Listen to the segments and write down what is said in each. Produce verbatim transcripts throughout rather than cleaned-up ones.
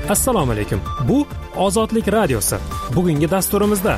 Assalomu alaykum. Bu Ozodlik radiosi. Bugungi dasturimizda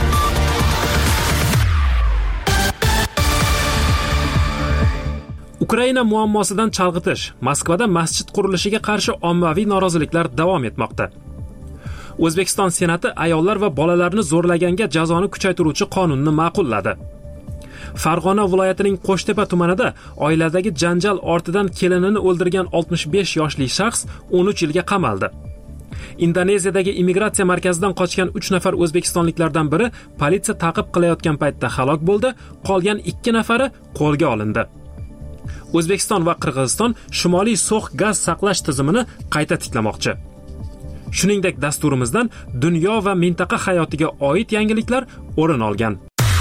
Ukraina muammosidan chalg'itish, Moskvada masjid qurilishiga qarshi ommaviy noroziliklar davom etmoqda. O'zbekiston Senati ayollar va bolalarni zo'rlaganga jazoni kuchaytiruvchi qonunni ma'qulladi. Farg'ona viloyatining Qo'shtepa tumanida oiladagi janjal ortidan kelinini o'ldirgan oltmish besh yoshli shaxs o'n uch yilga qamaldi. Indoneziyadagi immigratsiya markazidan qochgan uch nafar o'zbekistonliklardan biri politsiya ta'qib qilayotgan paytda halok bo'ldi, qolgan ikki nafari qo'lga olindi. O'zbekiston va Qirg'iziston Shimoliy so'x gaz saqlash tizimini qayta tiklamoqchi. Shuningdek, dasturimizdan dunyo va mintaqa hayotiga oid yangiliklar o'rin olgan.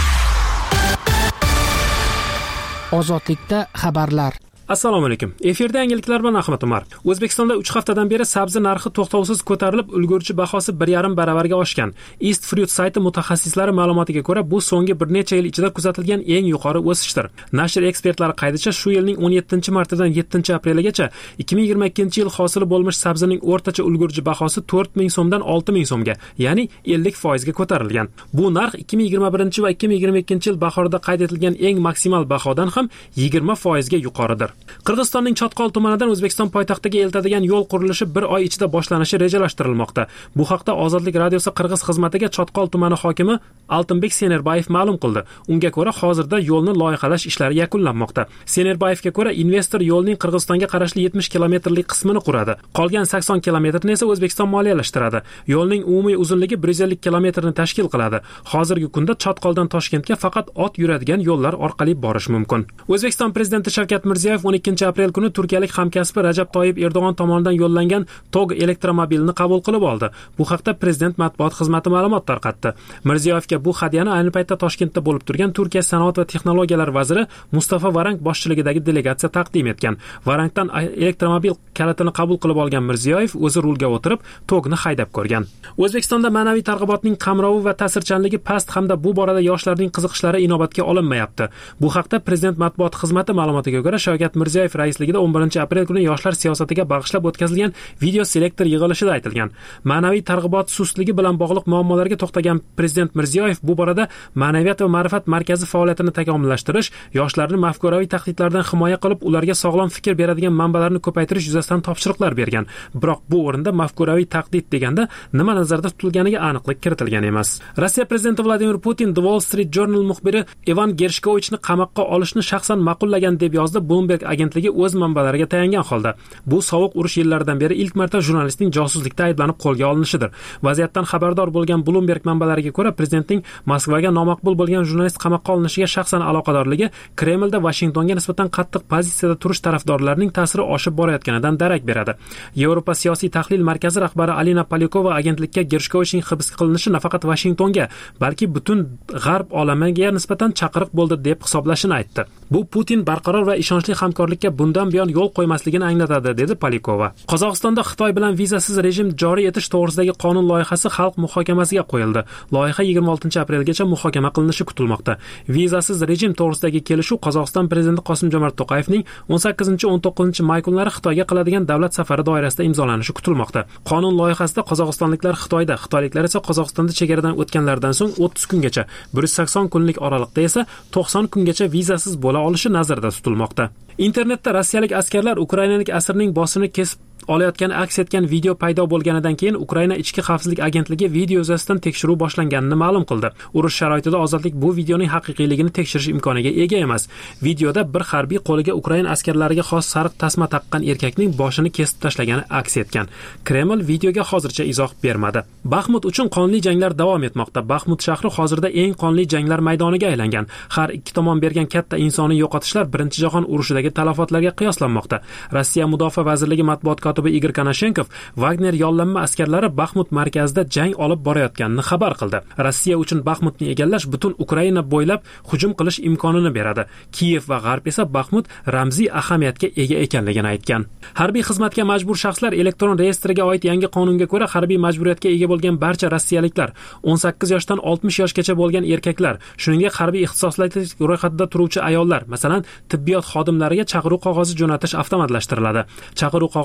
Ozodlikda xabarlar. Assalomu alaykum. Efirda yangiliklar bilan Ahmad Umar. O'zbekistonda uch haftadan beri sabzi narxi to'xtovsiz ko'tarilib, ulgurji bahosi bir yarim baravarga oshgan. East Fruit sayti mutaxassislari ma'lumotiga ko'ra, bu so'nggi bir necha yil ichida kuzatilgan eng yuqori o'sishdir. Nashr ekspertlari qaydicha shu yilning o'n yettinchi martidan yettinchi apreligacha ikki ming yigirma ikkinchi yil hosili bo'lmish sabzining o'rtacha ulgurji bahosi to'rt ming so'mdan olti ming so'mga, ya'ni ellik foiz ga ko'tarilgan. Bu narx ikki ming yigirma birinchi va ikki ming yigirma ikkinchi yil bahorida qayd etilgan eng maksimal bahodan ham yigirma foiz ga yuqoridir. Qirg'izistonning Chotqol tumanidan O'zbekiston poytaxtiga eltadigan yo'l qurilishi bir oy ichida boshlanishi rejalashtirilmoqda. Bu haqda Ozodlik radiosi Qirg'iz xizmatiga Chotqol tumani hokimi Altinbek Senerbayev ma'lum qildi. Unga ko'ra, hozirda yo'lni loyihalash ishlari yakunlanmoqda. Senerbayevga ko'ra, investor yo'lning Qirg'izistonga qarashli yetmish kilometrlik qismini quradi. Qolgan sakson kilometrni esa O'zbekiston moliyalashtiradi. Yo'lning umumiy uzunligi bir yuz ellik kilometrni tashkil qiladi. Hozirgi kunda Chotqoldan Toshkentga faqat ot yuradigan yo'llar orqali borish mumkin. O'zbekiston prezidenti Shavkat Mirziyoyev o'n ikkinchi aprel kuni turkiyalik hamkasbi Rajab Toyyib Erdo'g'on tomonidan yo'llangan Tog elektromobilini qabul qilib oldi. Bu haqda prezident matbuot xizmati ma'lumot tarqatdi. Mirziyoyevga bu hadyani ayni paytda Toshkentda bo'lib turgan Turkiya sanoat va texnologiyalar vaziri Mustafa Varank boshchiligidagi delegatsiya taqdim etgan. Varankdan elektromobil kalitini qabul qilib olgan Mirziyoyev o'zi rulga o'tirib, Togni haydab ko'rgan. O'zbekistonda ma'naviy targ'ibotning qamrovi va ta'sirchanligi past hamda bu borada yoshlarning qiziqishlari inobatga olinmayapti. Bu haqda prezident matbuot xizmati ma'lumotiga ko'ra, Shavkat Mirziyoyev raisligida o'n birinchi aprel kuni yoshlar siyosatiga bag'ishlab o'tkazilgan video selektor yig'ilishida aytilgan. Ma'naviy targ'ibot sustligi bilan bog'liq muammolarga to'xtagan prezident Mirziyoyev bu borada ma'naviyat va ma'rifat markazi faoliyatini takomillashtirish, yoshlarni mafkuraviy tahdidlardan himoya qilib, ularga sog'lom fikr beradigan manbalarni ko'paytirish yuzasidan topshiriqlar bergan. Biroq bu o'rinda mafkuraviy tahdid deganda nima nazarda tutilganiga aniqlik kiritilgan emas. Rossiya prezidenti Vladimir Putin The Wall Street Journal muxbiri Ivan Gershkovichni qamoqqa olishni shaxsan ma'qullagan deb yozdi Bloomberg agentligi o'z manbalariga tayangan holda. Bu sovuq urush yillaridan beri ilk marta jurnalistning josuslikda ayblanib qo'lga olinishidir. Vaziyatdan xabardor bo'lgan Bloomberg manbalariga ko'ra, prezidentning Moskvaga nomaqbul bo'lgan jurnalist qamoqqa olinishiga shaxsan aloqadorligi Kremlda Vashingtonga nisbatan qattiq pozitsiyada turish tarafdorlarining ta'siri oshib borayotganidan darak beradi. Yevropa siyosiy tahlil markazi rahbari Alina Polyakova agentlikka Gershkovichning hibs qilinishi nafaqat Vashingtonga, balki butun g'arb olamiga nisbatan chaqiriq bo'ldi deb hisoblashini aytdi. Bu Putin barqaror va ishonchli hamkorlikka bundan buyon yo'l qo'ymasligini anglatadi, dedi Polyakova. Qozog'istonda Xitoy bilan vizasiz rejim joriy etish to'g'risidagi qonun loyihasi xalq muhokamasiga qo'yildi. Loyiha yigirma oltinchi aprelgacha muhokama qilinishi kutilmoqda. Vizasiz rejim to'g'risidagi kelishuv Qozog'iston prezidenti Qosim-Jomart To'qayevning o'n sakkizinchi o'n to'qqizinchi may kunlari Xitoyga qiladigan davlat safari doirasida imzolanishi kutilmoqda. Qonun loyihasida qozog'istonliklar Xitoyda, xitoyliklar esa Qozog'istonda chegaradan o'tganlaridan so'ng o'ttiz kungacha, bir yuz sakson kunlik oralikda esa to'qson kungacha vizasiz bo'la olishi nazarda tutilmoqda. Internetda rossiyalik askarlar ukrainalik asirning boshini kesib olayotgani aks etgan video paydo bo'lganidan keyin Ukraina ichki xavfsizlik agentligi video yuzasidan tekshiruv boshlanganini ma'lum qildi. Urush sharoitida ozodlik bu videoning haqiqiyligini tekshirish imkoniga ega emas. Videoda bir harbiy qo'liga Ukraina askarlariga xos sariq tasma taqqan erkakning boshini kesib tashlagani aks etgan. Kreml videoga hozircha izoh bermadi. Baxmut uchun qonli janglar davom etmoqda. Baxmut shahri hozirda eng qonli janglar maydoniga aylangan. Har ikki tomon bergan katta insoniy yo'qotishlar Birinchi jahon urushidagi talafotlarga qiyoslanmoqda. Rossiya mudofaa vazirligi matbuot kotibi Igor Konashenkov Wagner yollanma askarlari Baxmut markazida jang olib borayotganini xabar qildi. Rossiya uchun Baxmutni egallash butun Ukraina bo'ylab hujum qilish imkonini beradi. Kiyev va G'arb esa Baxmut ramziy ahamiyatga ega ekanligini aytgan. Harbiy xizmatga majbur shaxslar elektron reyestriga oid yangi qonunga ko'ra harbiy majburiyatga ega bo'lgan barcha rossiyaliklar, o'n sakkiz yoshdan oltmish yoshgacha bo'lgan erkaklar, shuningdek harbiy ixtisoslar ro'yxatida turuvchi ayollar, masalan, tibbiyot xodimlariga chaqiruv qog'ozi jo'natish avtomatlashtiriladi. Chaqiruv qog'ozi u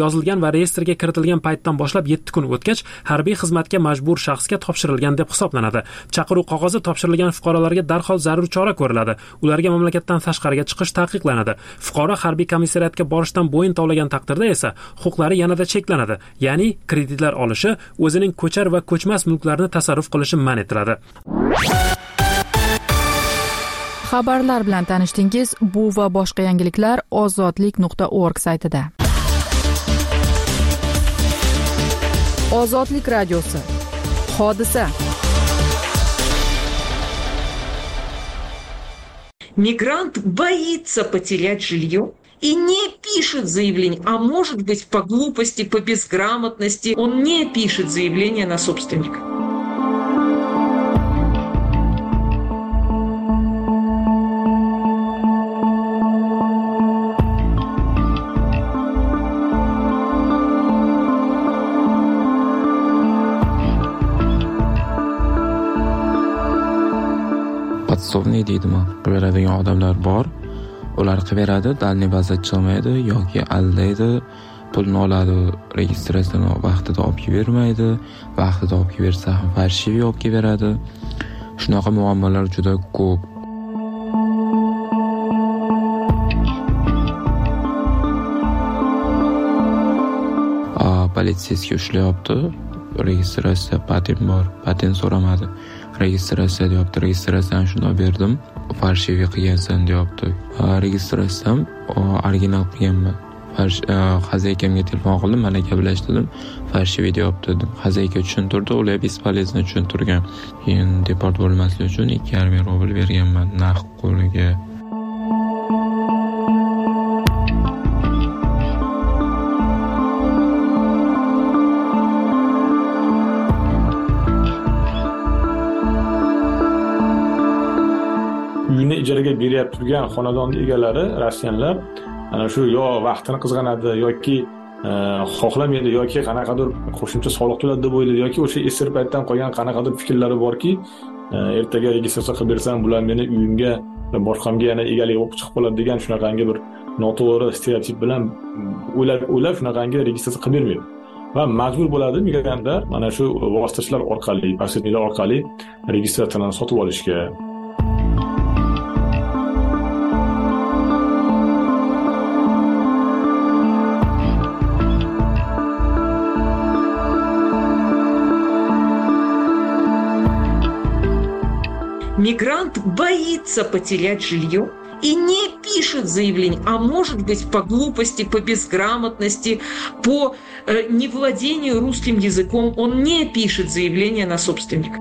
yozilgan va reyestrga kiritilgan paytdan boshlab yetti kun o'tgach harbiy xizmatga majbur shaxsga topshirilgan deb hisoblanadi. Chaqiruv qog'ozi topshirilgan fuqarolarga darhol zarur chora ko'riladi. Ularga mamlakatdan tashqariga chiqish taqiqlanadi. Fuqaro harbiy komissariyatga borishdan bo'yin tovlagan taqdirda esa huquqlari yanada cheklanadi. Ya'ni kreditlar olishi, o'zining ko'char va ko'chmas mulklarini tasarruf qilishi man etiladi. Xabarlar bilan tanishdingiz. Bu va boshqa yangiliklar ozodlik nuqta org saytida. Ozodlik radiosi. Hodisa. Мигрант боится потерять жилье и не пишет заявление, а может быть по глупости, по безграмотности, он не пишет заявление на собственника. Podstovniy deydimi? Beradigan odamlar bor. Ular qilaveradi, dalniy baza chiqmaydi yoki aldaydi, pulni oladi, registratsiyani vaqtida olib bermaydi, vaqtida olib bersa ham farshiviy olib beradi. Shunaqa muammolar juda ko'p. A, politsiyasiga ushlayapti. Registratsiya patent bor, patent so'ramadi. Registratsiya deyapti, registratsiyani shunday berdim, farshiviy qilgansan deyapti. Registratsiyam original qilganman. Xazaykamga telefon qildim, mana gaplashdim, farshiviy deyapti dedim. Xazayka tushuntirdi, ular bespolezno tushuntirgan. Keyin deport bo'lmasligi uchun ikki yarim ming rubl berganman naqd qo'liga. Uyini ijaraga beryapti turgan xonadon egalari, rossiyanlar, ana shu yo vaqtini qizg'anadi yoki xohlamaydi yoki qanaqadir qo'shimcha soliq to'ladi deb o'ylaydi yoki o'sha esir paytdan qolgan qanaqadir fikrlari borki, ertaga registratsiya qilib bersam, bular meni uyimga va boshqamga yana egalik bo'lib chiqib qoladi degan shunaqangi bir noto'g'ri stereotip bilan o'ylab o'ylab shunaqangi registratsiya qilib bermaydi. Va majbur bo'ladi migrantlar mana shu vositachilar orqali, posredniklar orqali registratsiyani sotib olishga. Мигрант боится потерять жилье и не пишет заявление, а может быть по глупости, по безграмотности, по э, невладению русским языком, он не пишет заявление на собственника.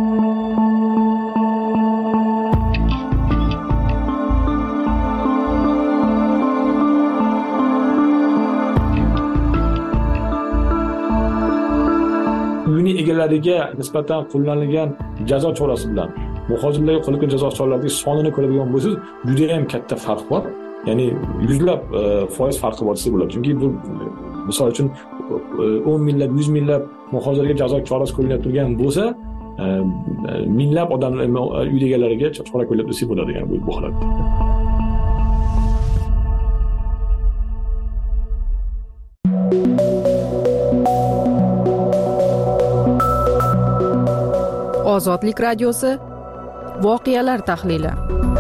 Uyini egalariga nisbatan qo'llanilgan jazo chorasi bilan muhojirlarga qo'llangan jazo choralarining sonini ko'radigan bo'lsangiz, juda ham katta farq bor. Ya'ni yuzlab foiz farqi bor desa bo'ladi. Chunki bu misol uchun o'n minglab, yuz minglab muhojirlarga jazo chorasi qo'llanib turgan bo'lsa, minglab odamlar uy egalariga chora qo'llab desa bo'ladi, ya'ni bu holatda. Ozodlik radiosi. Voqealar tahlili.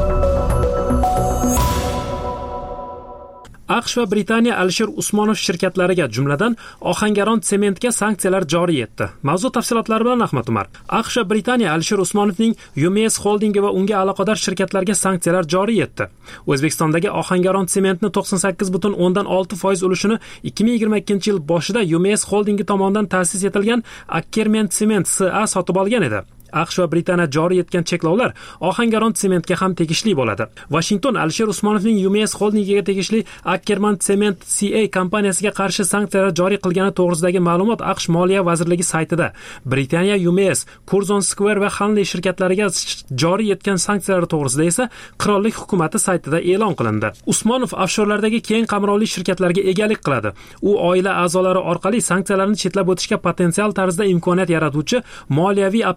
AQSh va Britaniya Alisher Usmonov shirkatlariga, jumladan Ohangaron Sementga sanksiyalar joriy etdi. Mavzu tafsilotlari bilan Ahmad Umar. AQSh va Britaniya Alisher Usmonovning U M S Holdingi va unga aloqador shirkatlarga sanksiyalar joriy etdi. O'zbekistondagi Ohangaron Sementni to'qson sakkiz butun o'ndan olti foiz ulushini ikki ming yigirma ikkinchi yil boshida U M S Holdingi tomonidan ta'sis etilgan Ackerman Cement S A sotib olgan edi. AQSh va Britaniya joriy etgan cheklovlar Ohangaron Sementga ham tegishli bo'ladi. Washington Alisher Usmonovning U M S Holdingiga tegishli Ackerman Cement C A kompaniyasiga qarshi sanksiyalar joriy qilgani to'g'risidagi ma'lumot AQSh Moliya vazirligi saytida. Britaniya U M S, Curzon Square va Hanley shirkatlariga joriy etgan sanksiyalar to'g'risida esa qirollik hukumati saytida e'lon qilindi. Usmonov offshorlardagi keng qamrovli shirkatlarga egalik qiladi. U oila a'zolari orqali sanksiyalarni chetlab o'tishga potensial tarzda imkoniyat yaratuvchi moliyaviy operatsiyalar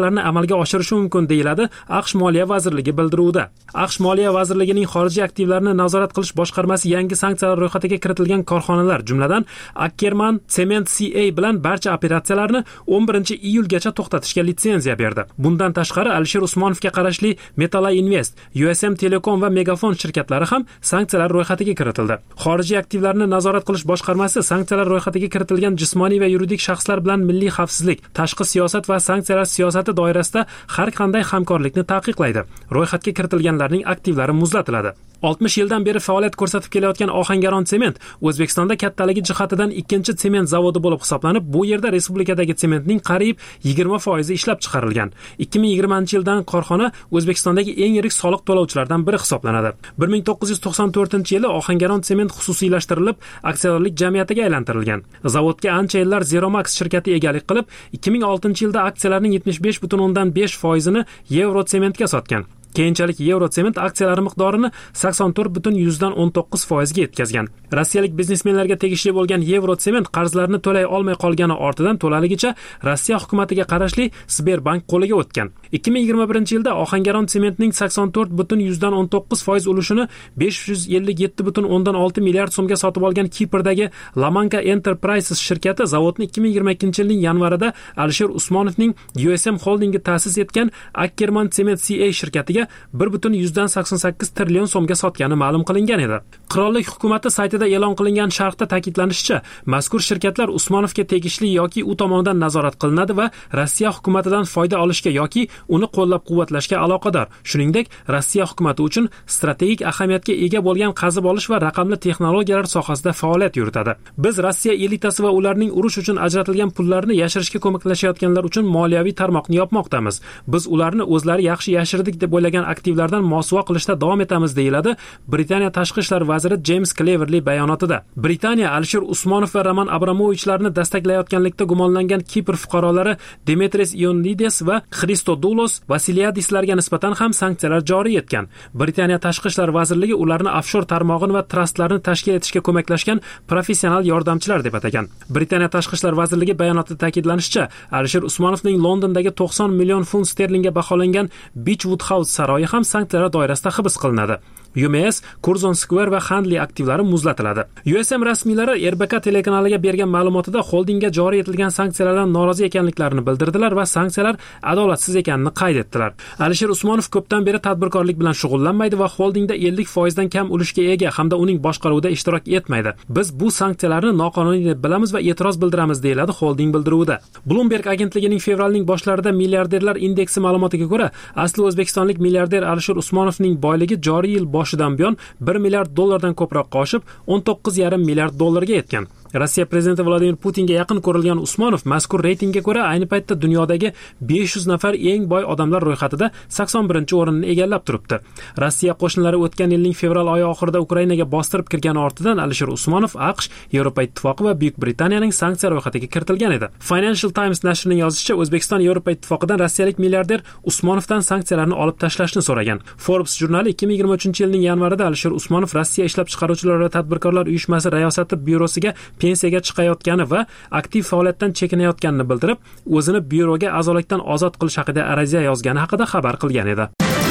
operatsiyalarni amalga oshirishi mumkin deyiladi AQSh Moliya vazirligi bildiruvida. AQSh Moliya vazirligining xorijiy aktivlarni nazorat qilish boshqarmasi yangi sanksiyalar ro'yxatiga kiritilgan korxonalar, jumladan Ackerman Cement C A bilan barcha operatsiyalarni o'n birinchi iyulgacha to'xtatishga litsenziya berdi. Bundan tashqari Alisher Usmonovga qarashli Metalla Invest, U S M Telecom va Megafon shirkatlari ham sanksiyalar ro'yxatiga kiritildi. Xorijiy aktivlarni nazorat qilish boshqarmasi sanksiyalar ro'yxatiga kiritilgan jismoniy va yuridik shaxslar bilan milliy xavfsizlik, tashqi siyosat va sanksiyalar siyosati doirasida har qanday hamkorlikni taqiqlaydi. Ro'yxatga kiritilganlarning aktivlari muzlatiladi. oltmish yildan beri faoliyat ko'rsatib kelayotgan Ohangaron Sement O'zbekistonda kattaligi jihatidan ikkinchi sement zavodi bo'lib hisoblanib, bu yerda respublikadagi sementning qariyb yigirma foizi ishlab chiqarilgan. ikki ming yigirmanchi yildan korxona O'zbekistondagi eng yirik soliq to'lovchilardan biri hisoblanadi. bir ming to'qqiz yuz to'qson to'rtinchi yili Ohangaron Sement xususiylashtirilib, aksiyadorlik jamiyatiga aylantirilgan. Zavodga ancha yillar Zeromax shirkati egalik qilib, ikki ming oltinchi yilda aksiyalarning yetmish besh butun o'ndan besh foizini Eurosementga sotgan. Keyinchalik Eurosement aksiyalari miqdorini sakson to'rt butun yuzdan o'n to'qqiz foizga yetkazgan. Rossiyalik biznesmenlarga tegishli bo'lgan Eurosement qarzlarini to'lay olmay qolgani ortidan to'laligicha Rossiya hukumatiga qarashli Sberbank qo'liga o'tgan. ikki ming yigirma birinchi yilda Ohangaron Sementning sakson to'rt butun yuzdan o'n to'qqiz foiz ulushini besh yuz ellik yetti butun o'ndan olti milliard so'mga sotib olgan Kiprdagi Lamanka Enterprises shirkati zavodni ikki ming yigirma ikkinchi yilning yanvarida Alisher Usmonovning U S M Holdingi ta'sis etgan Ackerman Cement C A shirkatiga bir butun yuzdan sakson sakkiz trillion so'mga sotgani ma'lum qilingan edi. Qirollik hukumati saytida e'lon qilingan sharhda ta'kidlanishicha, mazkur shirkatlar Usmonovga tegishli yoki u tomonidan nazorat qilinadi va Rossiya hukumatidan foyda olishga yoki uni qo'llab-quvvatlashga aloqador. Shuningdek, Rossiya hukumati uchun strategik ahamiyatga ega bo'lgan qazib olish va raqamli texnologiyalar sohasida faoliyat yuritadi. Biz Rossiya elitasi va ularning urush uchun ajratilgan pullarni yashirishga ko'maklashayotganlar uchun moliyaviy tarmoqni yopmoqdamiz. Biz ularni o'zlari yaxshi yashirdik deb o'ylagan aktivlardan mosuvo qilishda davom etamiz, deyiladi Britaniya tashqi ishlar vaziri James Cleverly bayonotida. Britaniya Alisher Usmonov va Roman Abramovichlarni dastaklayotganlikda gumonlangan Kipr fuqarolari Demetris Ionidis va Christodoulos Vasiliadislarga nisbatan ham sanksiyalar joriy etgan. Britaniya tashqi ishlar vazirligi ularni offshor tarmog'ini va trustlarni tashkil etishga ko'maklashgan professional yordamchilar deb atagan. Britaniya tashqi ishlar vazirligi bayonotida ta'kidlanishicha, Alisher Usmonovning Londondagi to'qson million funt sterlingga baholangan Beechwood House saroyi ham sanksiyalar doirasida hibs qilinadi. U M S, Curzon Square va Handley aktivlari muzlatiladi. U S M rasmiylari R B K telekanaliga bergan ma'lumotida holdingga joriy etilgan sanksiyalardan norozi ekanliklarini bildirdilar va sanksiyalar adolatsiz ekanini qayd etdilar. Alisher Usmonov ko'pdan beri tadbirkorlik bilan shug'ullanmaydi va holdingda ellik foizdan kam ulushga ega hamda uning boshqaruvida ishtirok etmaydi. Biz bu sanksiyalarni noqonuniy deb bilamiz va e'tiroz bildiramiz, deyiladi holding bildiruvida. Bloomberg agentligining fevralning boshlarida milliarderlar indeksi ma'lumotiga ko'ra, asli o'zbekistonlik milliarder Alisher Usmonovning boyligi joriy yil boshidan buyon bir milliard dollardan ko'proqqa oshib, o'n to'qqiz yarim milliard dollarga yetgan. Rossiya prezidenti Vladimir Putinga yaqin ko'rilgan Usmonov mazkur reytingga ko'ra ayni paytda dunyodagi besh yuz nafar eng boy odamlar ro'yxatida sakson birinchi o'rinni egallab turibdi. Rossiya qo'shinlari o'tgan yilning fevral oyi oxirida Ukrainaga bostirib kirgani ortidan Alisher Usmonov AQSh, Yevropa Ittifoqi va Buyuk Britaniyaning sanksiya ro'yxatiga kiritilgan edi. Financial Times nashrining yozishicha, O'zbekiston Yevropa Ittifoqidan rossiyalik milliarder Usmonovdan sanksiyalarni olib tashlashni so'ragan. Forbes jurnali ikki ming yigirma uchinchi yilning yanvarida Alisher Usmonov Rossiya ishlab chiqaruvchilar va tadbirkorlar uyushmasi riyosati byurosiga pensiyaga chiqayotgani va aktiv faoliyatdan chekinayotganini bildirib, o'zini byuroga a'zolikdan ozod qilish haqida ariza yozgani haqida xabar qilgan edi.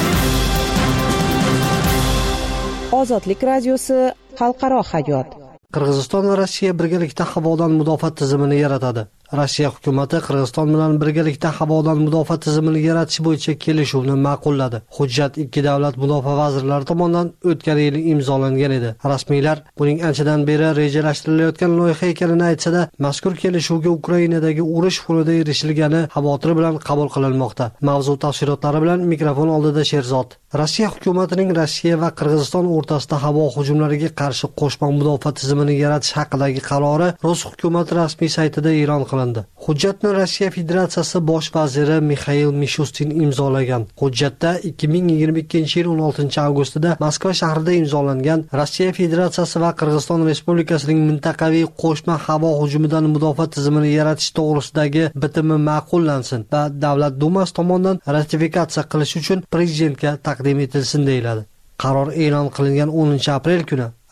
Ozodlik radiosi xalqaro hayot. Qirg'iziston va Rossiya birgalikda havodan mudofaa tizimini yaratadi. Rossiya hukumati Qirg'iziston bilan birgalikda havodan mudofaa tizimini yaratish bo'yicha kelishuvni ma'qulladi. Hujjat ikki davlat mudofaa vazirlari tomonidan o'tgan yili imzolangan edi. Rasmiylar buning anchadan beri rejalashtirilayotgan loyiha ekanini aytsa-da, mazkur kelishuvga Ukrainadagi urush fonida erishilgani xavotir bilan qabul qilinmoqda. Mavzu tafsilotlari bilan mikrofon oldida Sherzod. Rossiya hukumatining Rossiya va Qirg'iziston o'rtasida havo hujumlariga qarshi qo'shma mudofaa tizimini yaratish haqidagi qarori Rus hukumati rasmiy saytida e'lon qilindi. Hujjatni Rossiya Federatsiyasi bosh vaziri Mikhail Mishustin imzolagan. Hujjatda ikki ming yigirma ikkinchi yil o'n oltinchi avgustida Moskva shahrida imzolangan Rossiya Federatsiyasi va Qirg'iziston Respublikasining mintaqaviy qo'shma havo hujumidan mudofaa tizimini yaratish to'g'risidagi bitimi ma'qullansin va Davlat Dumasi tomonidan ratifikatsiya qilish uchun prezidentga taqdim etilsin deyiladi. Qaror e'lon qilingan o'ninchi aprel kuni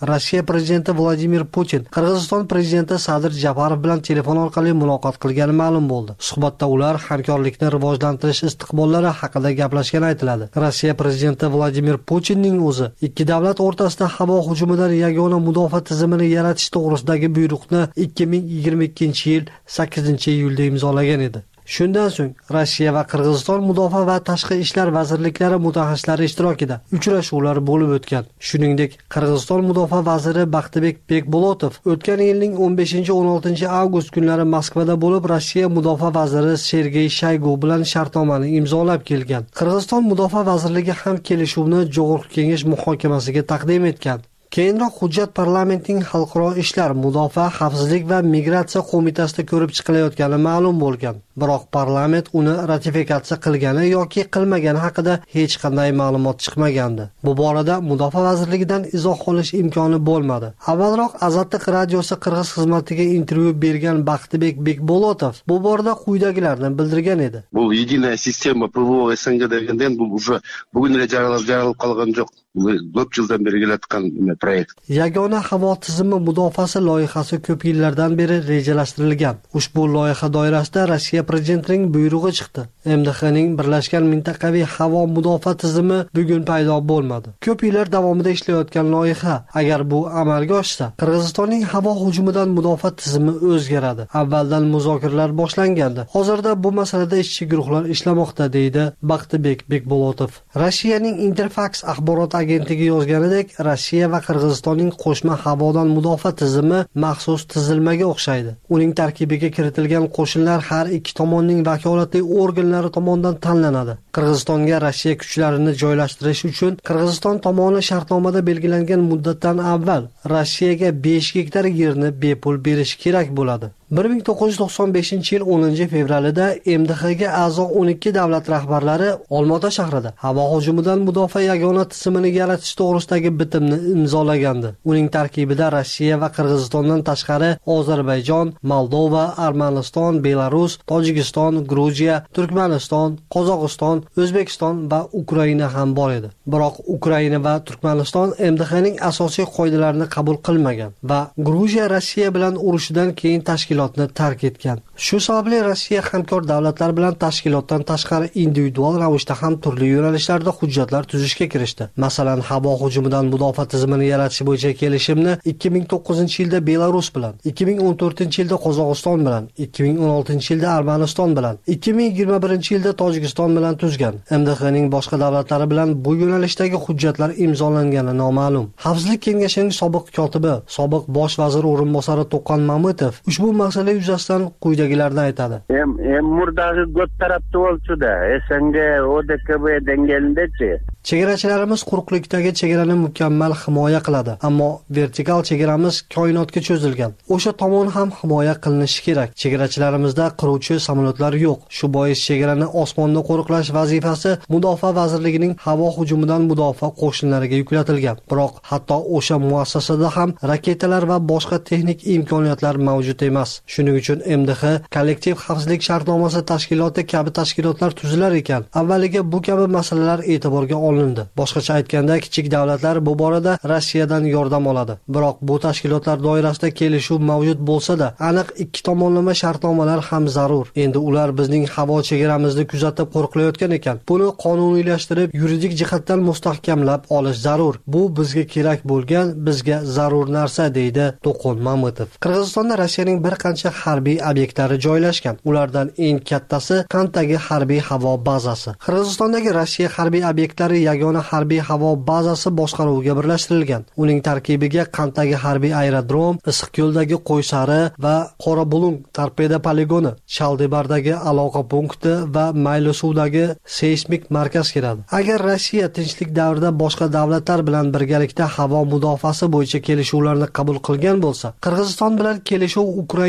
Rossiya prezidenti Vladimir Putin Qirg'iziston prezidenti Sadir Japarov bilan telefon orqali muloqot qilgani ma'lum bo'ldi. Suhbatda ular hamkorlikni rivojlantirish istiqbollari haqida gaplashgani aytiladi. Rossiya prezidenti Vladimir Putinning o'zi ikki davlat o'rtasida havo hujumidan yagona mudofaa tizimini yaratish to'g'risidagi buyruqni ikki ming yigirma ikkinchi yil sakkizinchi iyulda imzolagan edi. Shundan so'ng Rossiya va Qirg'iziston mudofaa va tashqi ishlar vazirliklari mutaxassislari ishtirokida uchrashuvlar bo'lib o'tgan. Shuningdek, Qirg'iziston mudofaa vaziri Baxtibek Bekbolotov o'tgan yilning o'n beshinchi o'n oltinchi avgust kunlari Moskvada bo'lib, Rossiya mudofaa vaziri Sergey Shaygu bilan shartnomani imzolab kelgan. Qirg'iziston mudofaa vazirligi ham kelishuvni Jo'g'org'i Kengash muhokamasiga taqdim etgan. Keyinroq hujjat parlamentning xalqaro ishlar, mudofaa, xavfsizlik va migratsiya qo'mitasida ko'rib chiqilayotgani ma'lum bo'lgan. Biroq parlament uni ratifikatsiya qilgani yoki qilmagani haqida hech qanday ma'lumot chiqmagandi. Bu borada mudofaa vazirligidan izoh olish imkoni bo'lmadi. Avvalroq Azadlik radiosi Qirg'iz xizmatiga intervyu bergan Baxtibek Bekbolotov bu borada quyidagilarni bildirgan edi. Bu единая sistema P V O S N G degandan bu уже bugungacha jaralab qolgan yo'q. Ko'p yildan beri kelayotgan proyekt. Yagona havo tizimi mudofaasi loyihasi ko'p yillardan beri rejalashtirilgan. Ushbu loyiha doirasida Rossiya prezidentining buyrug'i chiqdi. M D Hning birlashgan mintaqaviy havo mudofaa tizimi bugun paydo bo'lmadi. Ko'p yillar davomida ishlayotgan loyiha, agar bu amalga oshsa, Qirg'izistonning havo hujumidan mudofaa tizimi o'zgaradi. Avvaldan muzokaralar boshlangandi. Hozirda bu masalada ishchi guruhlar ishlamoqda, deydi Baxtibek Bekbolotov. Rossiyaning Interfax axborot agentligi yozganidek, Rossiya va Qirg'izistonning qo'shma havodan mudofaa tizimi maxsus tizilmaga o'xshaydi. Uning tarkibiga kiritilgan qo'shinlar har ikki tomonning vakolatli organlari tomonidan tanlanadi. Qirg'izistonga Rossiya kuchlarini joylashtirish uchun Qirg'iziston tomoni shartnomada belgilangan muddatdan avval Rossiyaga besh gektar yerni bepul berish kerak bo'ladi. bir ming to'qqiz yuz to'qson beshinchi yil o'ninchi fevralida M D Hga a'zo o'n ikki davlat rahbarlari Olmaota shahrida havo hujumidan mudofaa yagona tizimini yaratish to'g'risidagi bitimni imzolagandi. Uning tarkibida Rossiya va Qirg'izistondan tashqari Ozarbayjon, Moldova, Armaniston, Belarus, Tojikiston, Gruziya, Turkmaniston, Qozog'iston, O'zbekiston va Ukraina ham bor edi. Biroq Ukraina va Turkmaniston M D Hning asosiy qoidalarini qabul qilmagan va Gruziya Rossiya bilan urushidan keyin tashkilot tark etgan. Shu sababli Rossiya hamkor davlatlar bilan tashkilotdan tashqari individual ravishda ham turli yo'nalishlarda hujjatlar tuzishga kirishdi. Masalan, havo hujumidan mudofaa tizimini yaratish bo'yicha kelishimni ikki ming to'qqizinchi yilda Belarus bilan, ikki ming o'n to'rtinchi yilda Qozog'iston bilan, ikki ming o'n oltinchi yilda Armaniston bilan, ikki ming yigirma birinchi yilda Tojikiston bilan tuzgan. M D Hning boshqa davlatlari bilan bu yo'nalishdagi hujjatlar imzolangani noma'lum. Xavfsizlik kengashining sobiq kotibi, sobiq bosh vazir o'rinbosari To'qon Mamutov ushbu masala yuzasidan quyidagilarni aytadi. Murdagi ko'p tarafli bo'lsa-da, S N G, O D K B dengilindechi. Chegarachilarimiz quruqlikdagi chegarani mukammal himoya qiladi, ammo vertikal chegaramiz koinotga cho'zilgan. O'sha tomon ham himoya qilinishi kerak. Chegarachilarimizda qiruvchi samolyotlar yo'q. Shu bois chegarani osmonda qo'riqlash vazifasi Mudofaa vazirligining havo hujumidan mudofaa qo'shinlariga yuklatilgan. Biroq hatto o'sha muassasada ham raketalar va boshqa texnik imkoniyatlar mavjud emas. Shuning uchun M D H kollektiv xavfsizlik shartnomasi tashkiloti kabi tashkilotlar tuzilar ekan. Avvaliga bu kabi masalalar e'tiborga olindi. Boshqacha aytganda, kichik davlatlar bu borada Rossiyadan yordam oladi. Biroq bu tashkilotlar doirasida kelishuv mavjud bo'lsa-da, aniq ikki tomonlama shartnomalar ham zarur. Endi ular bizning havo chegaramizni kuzatib qo'riqlayotgan ekan. Buni qonuniylashtirib, yuridik jihatdan mustahkamlab olish zarur. Bu bizga kerak bo'lgan, bizga zarur narsa, deydi To'qon Mamutov. Qirg'izistonda Rossiyaning bir qancha harbiy obyektlari joylashgan. Ulardan eng kattasi Qandagi harbiy havo bazasi. Qirg'izistondagi Rossiya harbiy obyektlari yagona harbiy havo bazasi boshqaruviga birlashtirilgan. Uning tarkibiga Qandagi harbiy aerodrom, Issiqko'ldagi Qo'ysari va Qorabulung torpeda poligoni, Chaldebardagi aloqa punkti va Maylisuvdagi seysmik markaz kiradi. Agar Rossiya tinchlik davrida boshqa davlatlar bilan birgalikda havo mudofaasi bo'yicha kelishuvlarni qabul qilgan bo'lsa, Qirg'iziston bilan kelishuv Ukraina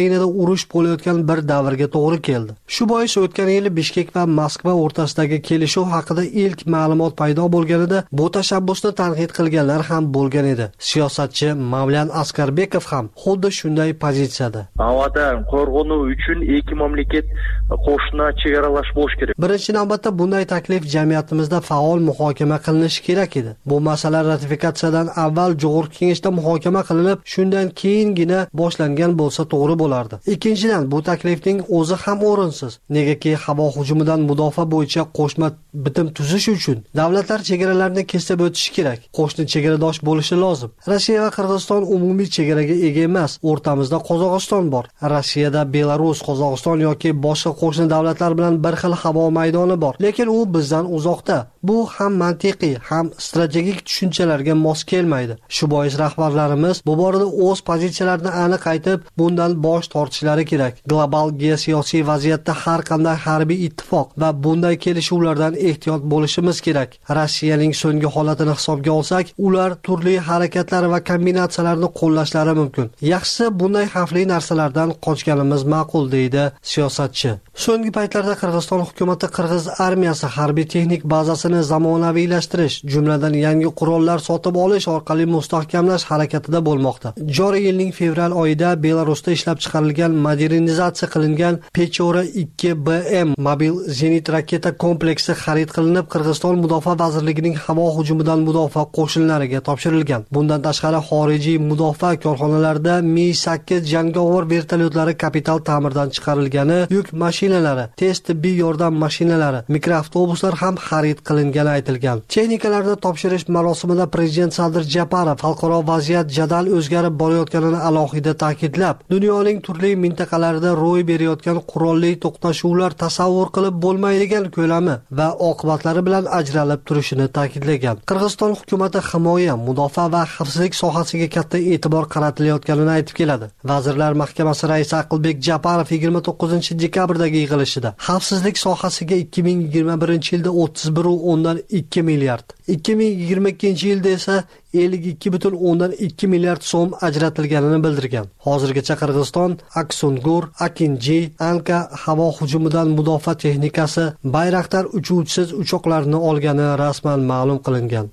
Ukrainada urush bo'layotgan bir davrga to'g'ri keldi. Shu bois o'tgan yili Bishkek va Moskva o'rtasidagi kelishuv haqida ilk ma'lumot paydo bo'lganida bu tashabbusni tanqid qilganlar ham bo'lgan edi. Siyosatchi Mavlan Askarbekov ham xuddi shunday pozitsiyada. Vatan qo'rg'onu uchun ikki mamlakat qo'shni chegaralash bo'lishi kerak. Birinchi navbatda bunday taklif jamiyatimizda faol muhokama qilinishi kerak edi. Bu masala ratifikatsiyadan avval Jo'g'ir kengashda muhokama qilinib, shundan keyingina boshlangan bo'lsa to'g'ri bo'lardi. Ikkinchidan, bu taklifning o'zi ham o'rinsiz. Negaki havo hujumidan mudofaa bo'yicha qo'shma bitim tuzish uchun davlatlar chegaralarini kesib o'tishi kerak. Qo'shni chegaradosh bo'lishi lozim. Rossiya va Qirg'iziston umumiy chegaraga ega emas. O'rtamizda Qozog'iston bor. Rossiyada Belarus, Qozog'iston yoki boshqa qo'shni davlatlar bilan bir xil havo maydoni bor, lekin u bizdan uzoqda. Bu ham mantiqiy, ham strategik tushunchalarga mos kelmaydi. Shu bois rahbarlarimiz bu borada o'z pozitsiyalarini aniq aytib, bundan bosh tortishlari kerak. Global geosiyosiy vaziyatda har qanday harbiy ittifoq va bunday kelishuvlardan ehtiyot bo'lishimiz kerak. Rossiyaning so'nggi holatini hisobga olsak, ular turli harakatlar va kombinatsiyalarni qo'llashlari mumkin. Yaxshisi bunday xavfli narsalardan qochganimiz ma'qul, deydi siyosatchi. So'nggi paytlarda Qirg'iziston hukumati Qirg'iz armiyasi harbiy texnik bazasini zamonaviylashtirish, jumladan yangi qurollar sotib olish orqali mustahkamlash harakatida bo'lmoqda. Joriy yilning fevral oyida Belarusda ishlab chiqarilgan modernizatsiya qilingan Pechora ikki B M mobil zenit raketa kompleksi xarid qilinib, Qirg'iziston Mudofaa vazirligining havo hujumidan mudofaa qo'shinlariga topshirilgan. Bundan tashqari xorijiy mudofaa korxonalarida Mi sakkiz jangovar vertolyotlari kapital ta'mirdan chiqarilgani, yuk mashinalari, tez tibbiy yordam mashinalari, mikroavtobuslar ham xarid qilingani aytilgan. Texnikalarni topshirish marosimida prezident Sadir Japarov xalqaro vaziyat jadal o'zgarib borayotganini alohida ta'kidlab, dunyoning turli mintaqalarida ro'y berayotgan qurolli to'qnashuvlar tasavvur qilib bo'lmaydigan ko'lami va oqibatlari bilan ajralib turishini ta'kidlagan. Qirg'iziston hukumati himoya, mudofaa va xavfsizlik sohasiga katta e'tibor qaratilayotganini aytib keladi. Vazirlar Mahkamasi raisi Aqlbek Japarov yigirma to'qqizinchi dekabrdagi yig'ilishida xavfsizlik sohasiga ikki ming yigirma birinchi yilda o'ttiz bir nuqta o'ndan ikki milliard, ikki ming yigirma ikkinchi yilda esa ellik ikki butun o'ndan ikki milliard so'm ajratilganini bildirgan. Hozirgacha Qirg'iziston Aksungur, Akinji, Anka havo hujumidan mudofaa texnikasi, Bayraktar uchuvchisiz uchoqlarini olgani rasman ma'lum qilingan.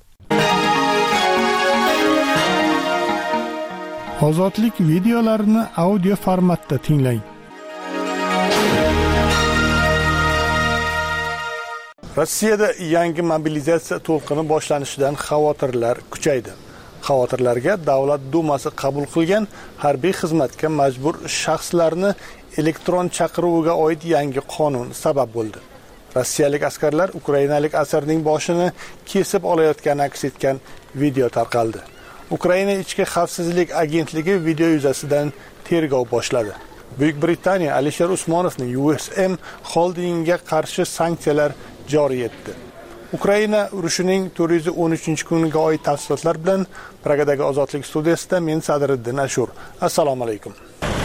Ozodlik videolarini audio formatda tinglang. Rossiyada yangi mobilizatsiya to'lqini boshlanishidan xavotirlar kuchaydi. Xavotirlarga Davlat Dumasi qabul qilgan harbiy xizmatga majbur shaxslarni elektron chaqiruviga oid yangi qonun sabab bo'ldi. Rossiyalik askarlar ukrainalik asarning boshini kesib olayotgani aks etgan video tarqaldi. Ukraina ichki xavfsizlik agentligi video yuzasidan tergov boshladi. Buyuk Britaniya Alisher Usmonovning U S M Holdingga qarshi sanksiyalar joriy etdi. Ukraina urushining to'rt yuz o'n uchinchi kuniga oid tafsilotlar bilan Pragadagi Ozodlik studiyasida men Sadriddin Ashur. Assalomu alaykum.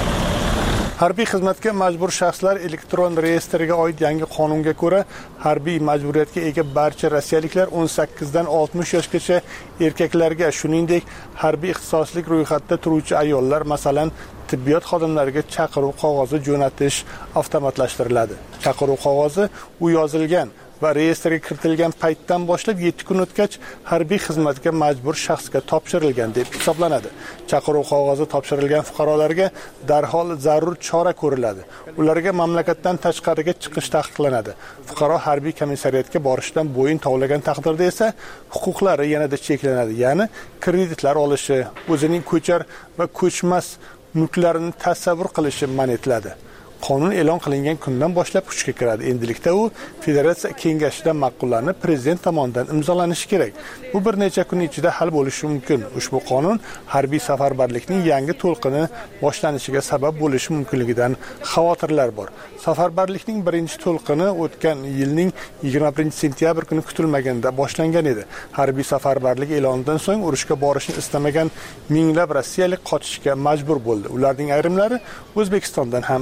Harbiy xizmatga majbur shaxslar elektron reyestriga oid yangi qonunga ko'ra, harbiy majburiyatga ega barcha rossiyaliklar o'n sakkiz dan oltmish yoshgacha erkaklarga, shuningdek, harbiy ixtisoslik ro'yxatida turuvchi ayollar, masalan, tibbiyot xodimlariga chaqiruv qog'ozi jo'natish avtomatlashtiriladi. Chaqiruv qog'ozi u yozilgan va reyestrga kiritilgan paytdan boshlab yetti kun o'tgach harbiy xizmatga majbur shaxsga topshirilgan deb hisoblanadi. Chaqiruv qog'ozi topshirilgan fuqarolarga darhol zarur chora ko'riladi. Ularga mamlakatdan tashqariga chiqish taqiqlanadi. Fuqaro harbiy komissariyatga borishdan bo'yin tovlagan taqdirda esa huquqlari yanada cheklanadi. Ya'ni kreditlar olishi, o'zining ko'char va ko'chmas mulklarini tasavvur qilishi man etiladi. Qonun e'lon qilingan kundan boshlab kuchga kiradi. Endilikda u Federatsiya Kengashida ma'qullanib, prezident tomonidan imzolanishi kerak. Bu bir necha kun ichida hal bo'lishi mumkin. Ushbu qonun harbiy safarbarlikning yangi to'lqini boshlanishiga sabab bo'lishi mumkinligidan xavotirlar bor. Safarbarlikning birinchi to'lqini o'tgan yilning yigirma birinchi sentyabr kuni kutilmaganda boshlangan edi. Harbiy safarbarlik e'lonidan so'ng urushga borishni istamagan minglab rossiyalik qochishga majbur bo'ldi. Ularning ayrimlari O'zbekistondan ham panoh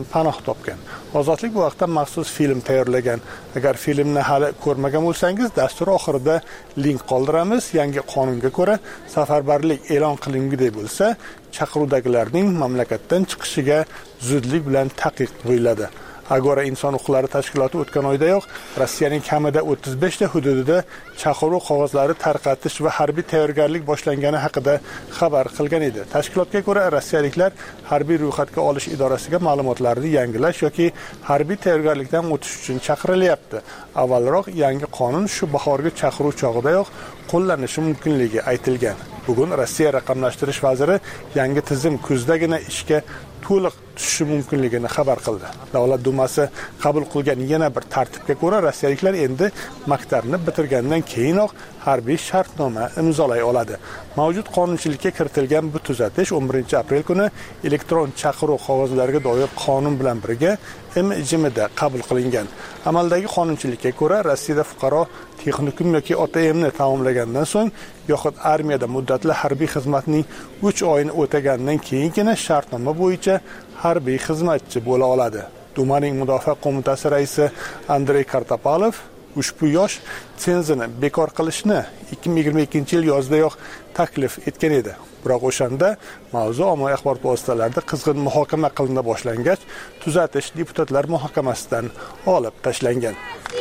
topgan. Ozodlik bu vaqtda maxsus film tayyorlagan. Agar filmni hali ko'rmagan bo'lsangiz, dastur oxirida link qoldiramiz. Yangi qonunga ko'ra, safarbarlik e'lon qilinguday bo'lsa, chaqiruvdagilarning mamlakatdan chiqishiga zudlik bilan taqiq qo'yiladi. Agora inson huquqlari tashkiloti o'tgan oydayoq Rossiyaning kamida o'ttiz besh ta hududida chaqiruv qog'ozlari tarqatish va harbiy tayyorgarlik boshlangani haqida xabar qilgan edi. Tashkilotga ko'ra, rossiyaliklar harbiy ro'yxatga olish idorasiga ma'lumotlarni yangilash yoki harbiy tayyorgarlikdan o'tish uchun chaqirilyapti. Avvalroq yangi qonun shu bahorgi chaqiruv chog'idayoq qo'llanishi mumkinligi aytilgan. Bugun Rossiya raqamlashtirish vaziri yangi tizim kuzdagina ishga to'liq tushishi mumkinligini xabar qildi. Davlat dumasi qabul qilgan yana bir tartibga ko'ra, rossiyaliklar endi maktabni bitirgandan keyinoq harbiy shartnoma imzolay oladi. Mavjud qonunchilikka kiritilgan bu tuzatish o'n birinchi aprel kuni elektron chaqiruv qog'ozlariga doir qonun bilan birga M I J M'da qabul qilingan. Amaldagi qonunchilikka ko'ra, Rossiyada fuqaro texnikum yoki O T M'ni tamomlagandan so'ng yoxud armiyada muddatli harbiy xizmatning uch oyini o'tagandan keyingina shartnoma bo'yicha harbiy xizmatchi bo'la oladi. Dumaning mudofaa qo'mitasi raisi Andrey Kartopalov ushbu yosh senzini bekor qilishni ikki ming yigirma ikkinchi yil yozidayoq taklif etgan edi. Biroq o'shanda mavzu ommaviy axborot vositalarida qizg'in muhokama qilina boshlangach, tuzatish deputatlar muhokamasidan olib tashlangan.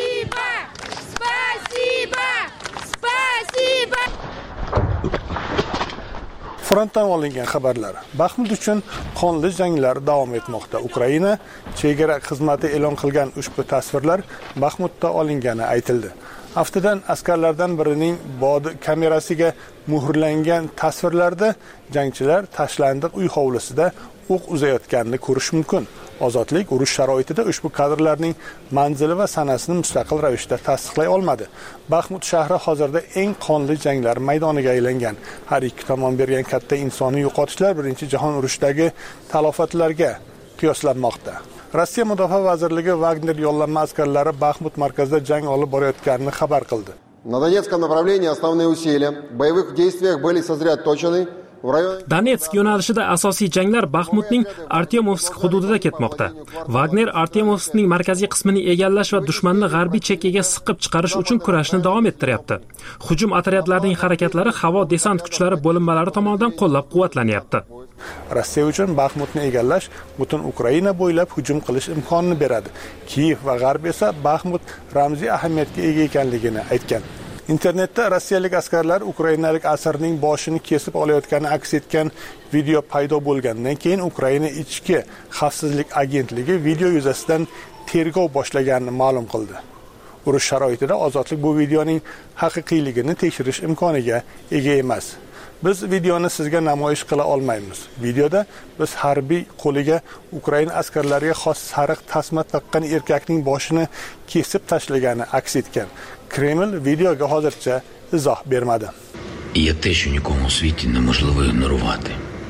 Frontdan olingan xabarlar. Baxmut uchun qonli janglar davom etmoqda. Ukraina chegara xizmati e'lon qilgan ushbu tasvirlar Baxmutda olingani aytildi. Haftadan askarlardan birining bodi kamerasiga muhrlangan tasvirlarda jangchilar tashlandiq uy hovlisida o'q uzayotganini ko'rish mumkin. Ozodlik urush sharoitida ushbu kadrlarning manzili va sanasini mustaqil ravishda tasdiqlay olmadi. Baxmut shahri hozirda eng qonli janglar maydoniga aylangan. Har ikki tomon bergan katta insoniy yo'qotishlar birinchi jahon urushidagi talofatlarga qiyoslanmoqda. Rossiya Mudofaa vazirligi Wagner yollanma askarlari Baxmut markazida jang olib borayotganini xabar qildi. На Донецком направлении основные усилия в боевых действиях были сосредоточены. Donetsk yo'nalishida asosiy janglar Baxmutning Artyomovsk hududida ketmoqda. Wagner Artyomovskning markaziy qismini egallash va dushmanni g'arbiy chekkaga siqib chiqarish uchun kurashni davom ettiryapti. Hujum otryadlarining harakatlari havo desant kuchlari bo'linmalari tomonidan qo'llab-quvvatlanyapti. Rossiya uchun Baxmutni egallash butun Ukraina bo'ylab hujum qilish imkonini beradi. Kiyev va G'arb esa Baxmut ramziy ahamiyatga ega ekanligini aytgan. Internetda rossiyalik askarlar ukrainalik asirning boshini kesib olayotgani aks etgan video paydo bo'lgandan keyin Ukraina ichki xavfsizlik agentligi video yuzasidan tergov boshlaganini ma'lum qildi. Urush sharoitida ozodlik bu videoning haqiqiyligini tekshirish imkoniga ega emas. Biz videoni sizga namoyish qila olmaymiz. Videoda biz harbiy qo'liga Ukraina askarlariga xos sariq tasma taqqan erkakning boshini kesib tashlagani aks etgan. Kreml videoga hozircha izoh bermadi. Є те, що нікому у світі неможливо ігнорувати.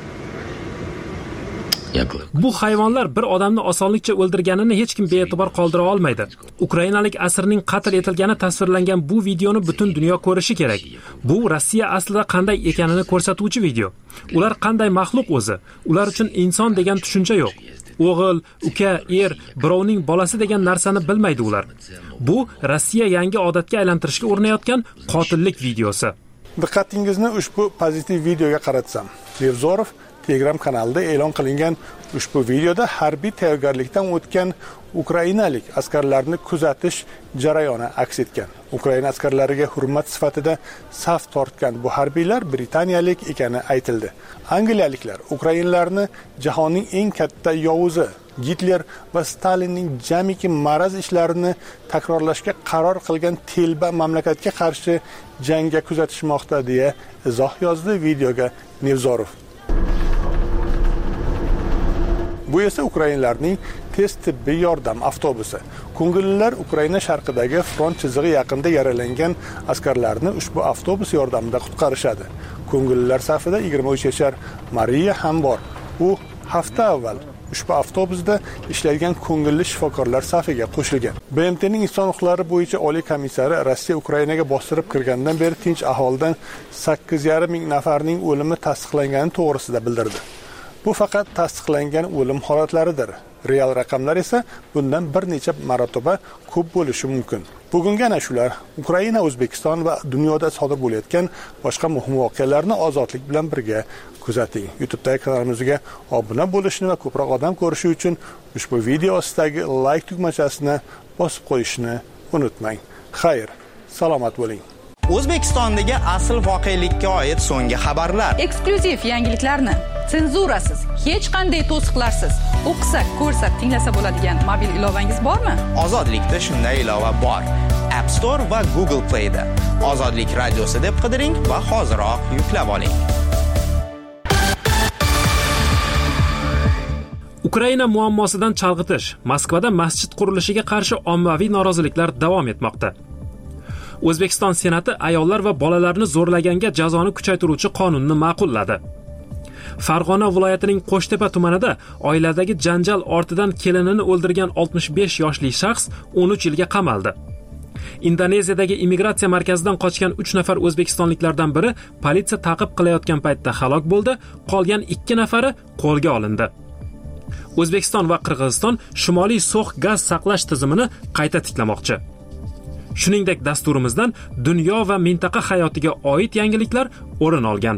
Bu hayvonlar bir odamni osonlikcha o'ldirganini hech kim bee'tibor qoldira olmaydi. Ukrainalik asirning qatl etilgani tasvirlangan bu videoni butun dunyo ko'rishi kerak. Bu Rossiya aslida qanday ekanini ko'rsatuvchi video. Ular qanday maxluq o'zi? Ular uchun inson degan tushuncha yo'q. O'g'il, uka, er, birovning bolasi degan narsani bilmaydi ular. Bu Rossiya yangi odatga aylantirishga urinayotgan qotillik videosi. Diqqatingizni ushbu pozitiv videoga qaratsam. Nevzorov Telegram kanalida e'lon qilingan ushbu videoda harbiy tayyorgarlikdan o'tgan ukrainalik askarlarni kuzatish jarayoni aks etgan. Ukraina askarlariga hurmat sifatida saf tortgan bu harbiylar britaniyalik ekani aytildi. Angliyaliklar ukrainlarni jahonning eng katta yovuzi Gitler va Stalinning jamiki maraz ishlarini takrorlashga qaror qilgan telba mamlakatga qarshi jangga kuzatishmoqda deya izoh yozdi videoga Nevzorov. Bu esa ukrainlarning tez tibbiy yordam avtobusi. Ko'ngillilar Ukraina sharqidagi front chizig'i yaqinida yaralangan askarlarni ushbu avtobus yordamida qutqarishadi. Ko'ngillilar safida yigirma uch yashar Mariya ham bor. U hafta avval ushbu avtobusda ishlaydigan ko'ngilli shifokorlar safiga qo'shilgan. B M T'ning inson huquqlari bo'yicha oliy komissari Rossiya Ukrainaga bostirib kirgandan beri tinch aholidan sakkiz yarim ming nafarning o'limi tasdiqlangani to'g'risida bildirdi. Bu faqat tasdiqlangan o'lim holatlaridir. Real raqamlar esa bundan bir necha marotaba ko'p bo'lishi mumkin. Bugungi ana shular Ukraina, O'zbekiston va dunyoda sodir bo'layotgan boshqa muhim voqealarni ozodlik bilan birga kuzating. YouTube'dagi kanalimizga obuna bo'lishni va ko'proq odam ko'rishi uchun ushbu video ostidagi like tugmachasini bosib qo'yishni unutmang. Xayr, salomat bo'ling. O'zbekistondagi asl voqelikka oid so'nggi xabarlar, eksklyuziv yangiliklarni senzurasiz, hech qanday to'siqlarsiz o'qisa, ko'rsa, tinglasa bo'ladigan mobil ilovangiz bormi? Ozodlikda shunday ilova bor. App Store va Google Play da Ozodlik radiosi deb qidiring va hoziroq yuklab oling. Ukraina muammosidan chalg'itish. Moskvada masjid qurilishiga qarshi ommaviy noroziliklar davom etmoqda. O'zbekiston Senati ayollar va bolalarni zo'rlaganga jazoni kuchaytiruvchi qonunni ma'qulladi. Farg'ona viloyatining Qo'shtepa tumanida oiladagi janjal ortidan kelinini o'ldirgan oltmish besh yoshli shaxs o'n uch yilga qamaldi. Indoneziyadagi immigratsiya markazidan qochgan uch nafar o'zbekistonliklardan biri politsiya ta'qib qilayotgan paytda halok bo'ldi, qolgan ikki nafari qo'lga olindi. O'zbekiston va Qirg'iziston Shimoliy so'x gaz saqlash tizimini qayta tiklamoqchi. Shuningdek, dasturimizdan dunyo va mintaqa hayotiga oid yangiliklar o'rin olgan.